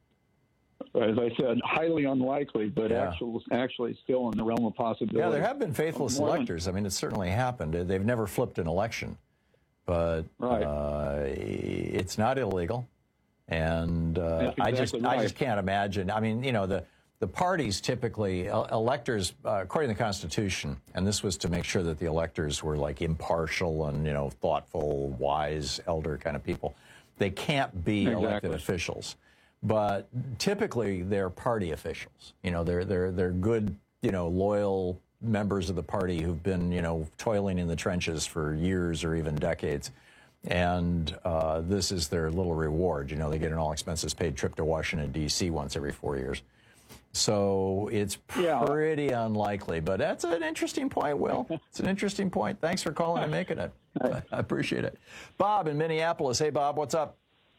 As I said, highly unlikely, but Yeah. actual, actually still in the realm of possibility. Yeah, there have been faithless More than- electors. I mean, it certainly happened. They've never flipped an election, but Right. uh, it's not illegal. And uh, That's I just, exactly I right. just can't imagine. I mean, you know, the the parties typically el- electors, uh, according to the Constitution, and this was to make sure that the electors were like impartial and you know thoughtful, wise, elder kind of people. They can't be Exactly. elected officials, but typically they're party officials. You know, they're they're they're good you know, loyal members of the party who've been, you know, toiling in the trenches for years or even decades. And uh, this is their little reward. You know, they get an all-expenses paid trip to Washington, D C once every four years. So it's pretty yeah. unlikely. But that's an interesting point, Will. It's an interesting point. Thanks for calling and making it. I appreciate it. Bob in Minneapolis. Hey, Bob, what's up?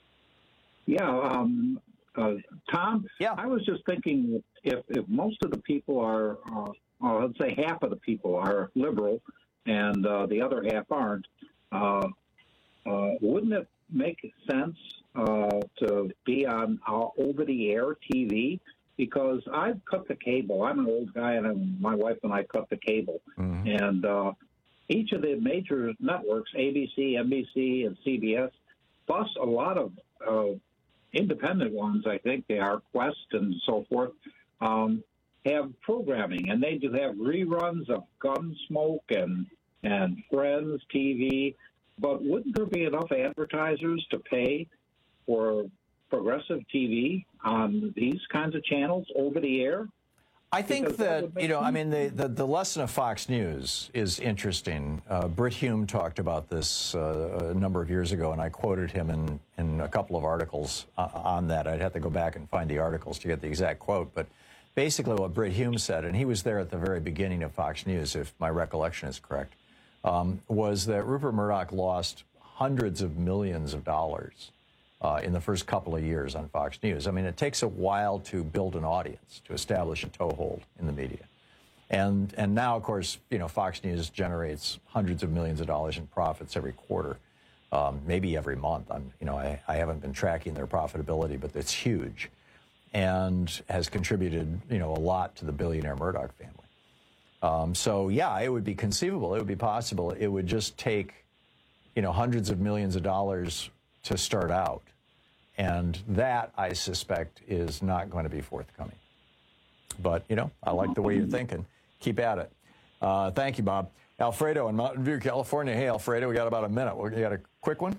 Yeah, um, uh, Tom, yeah. I was just thinking if, if most of the people are, uh, uh, let's say half of the people are liberal and uh, the other half aren't, uh, uh, wouldn't it make sense uh, to be on uh, over-the-air T V? Because I've cut the cable. I'm an old guy, and my wife and I cut the cable. Mm-hmm. And uh, each of the major networks, A B C, N B C, and C B S, plus a lot of uh, independent ones, I think they are, Quest and so forth, um, have programming. And they do have reruns of Gunsmoke and, and Friends T V. But wouldn't there be enough advertisers to pay for progressive T V on these kinds of channels over the air? I think because that, that you know, sense. I mean, the, the, the lesson of Fox News is interesting. Uh, Brit Hume talked about this uh, a number of years ago, and I quoted him in, in a couple of articles uh, on that. I'd have to go back and find the articles to get the exact quote. But basically what Brit Hume said, and he was there at the very beginning of Fox News, if my recollection is correct, um, was that Rupert Murdoch lost hundreds of millions of dollars Uh, in the first couple of years on Fox News. I mean, it takes a while to build an audience, to establish a toehold in the media. And and now, of course, you know, Fox News generates hundreds of millions of dollars in profits every quarter, um, maybe every month. I'm, you know, I, I haven't been tracking their profitability, but it's huge and has contributed, you know, a lot to the billionaire Murdoch family. Um, so, yeah, it would be conceivable. It would be possible. It would just take, you know, hundreds of millions of dollars to start out. And that, I suspect, is not going to be forthcoming. But, you know, I like the way you're thinking. Keep at it. Uh, thank you, Bob. Alfredo in Mountain View, California. Hey, Alfredo, we got about a minute. We got a quick one?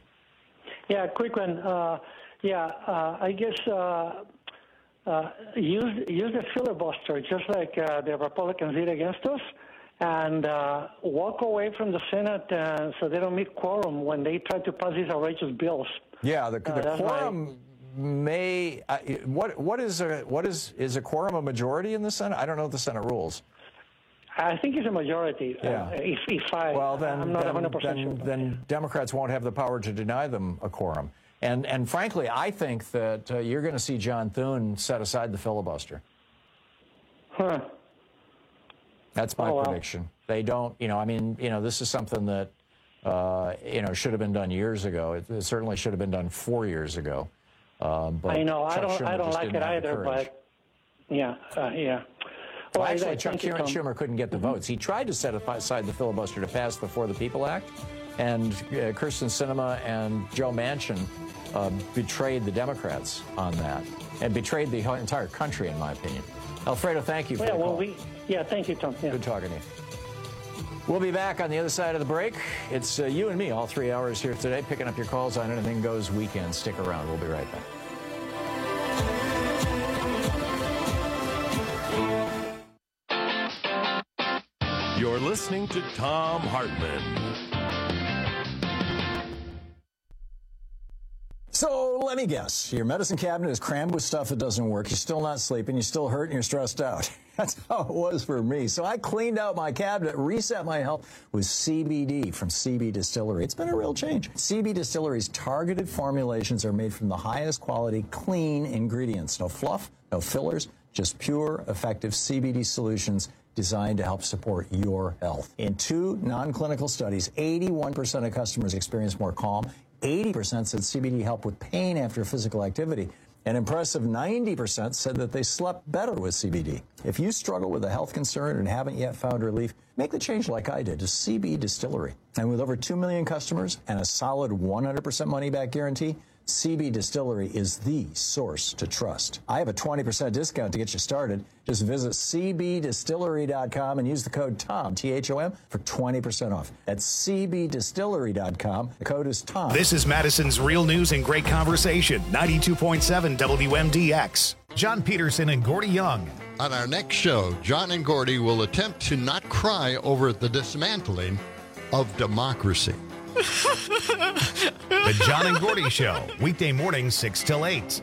Yeah, quick one. Uh, yeah, uh, I guess uh, uh, use, use the filibuster, just like uh, the Republicans did against us, and uh, walk away from the Senate uh, so they don't meet quorum when they try to pass these outrageous bills. Yeah, the, the uh, quorum my... may. Uh, what what is a what is is a quorum a majority in the Senate? I don't know the Senate rules. I think it's a majority. Yeah. Uh, if if I, well, then I'm not then, one hundred percent then, sure. then Democrats won't have the power to deny them a quorum. And and frankly, I think that uh, you're going to see John Thune set aside the filibuster. Huh. That's my oh, wow. prediction. They don't. You know, I mean, you know, this is something that. Uh, you know, should have been done years ago. It, it certainly should have been done four years ago. Um, but I know. Chuck I don't. Schumer I don't like it either. But yeah, uh, yeah. Well, well actually, I, I Chuck Schumer, Schumer couldn't get the mm-hmm. votes. He tried to set aside the filibuster to pass the For the People Act, and uh, Kyrsten Sinema and Joe Manchin uh, betrayed the Democrats on that, and betrayed the entire country, in my opinion. Alfredo, thank you for yeah, the well, call. We, yeah, thank you, Tom. Yeah. Good talking to you. We'll be back on the other side of the break. It's uh, you and me all three hours here today, picking up your calls on Anything Goes Weekend. Stick around. We'll be right back. You're listening to Thom Hartmann. So let me guess, your medicine cabinet is crammed with stuff that doesn't work. You're still not sleeping. You're still hurt and you're stressed out. That's how it was for me. So I cleaned out my cabinet, reset my health with C B D from C B Distillery. It's been a real change. C B Distillery's targeted formulations are made from the highest quality, clean ingredients. No fluff, no fillers, just pure, effective C B D solutions designed to help support your health. In two non-clinical studies, eighty-one percent of customers experienced more calm. eighty percent said C B D helped with pain after physical activity. An impressive ninety percent said that they slept better with C B D. If you struggle with a health concern and haven't yet found relief, make the change like I did to C B Distillery. And with over two million customers and a solid one hundred percent money-back guarantee, C B Distillery is the source to trust. I have a twenty percent discount to get you started. Just visit C B distillery dot com and use the code TOM, T H O M, for twenty percent off. That's C B distillery dot com. The code is TOM. This is Madison's Real News and Great Conversation, ninety-two point seven W M D X. John Peterson and Gordy Young. On our next show, John and Gordy will attempt to not cry over the dismantling of democracy. The John and Gordy Show, weekday mornings six till eight.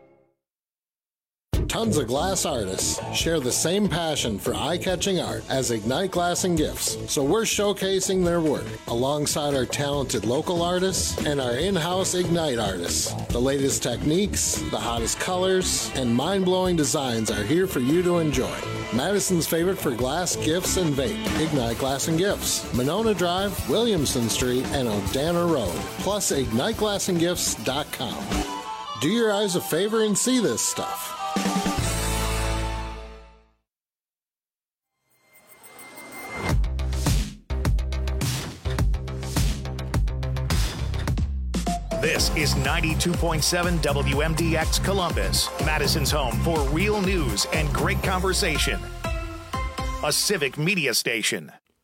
Tons of glass artists share the same passion for eye-catching art as Ignite Glass and Gifts, so we're showcasing their work alongside our talented local artists and our in-house Ignite artists. The latest techniques, the hottest colors, and mind-blowing designs are here for you to enjoy. Madison's favorite for glass, gifts, and vape, Ignite Glass and Gifts, Monona Drive, Williamson Street, and Odana Road, plus ignite glass and gifts dot com. Do your eyes a favor and see this stuff. This is ninety-two point seven W M D X Columbus, Madison's home for real news and great conversation. A Civic Media station.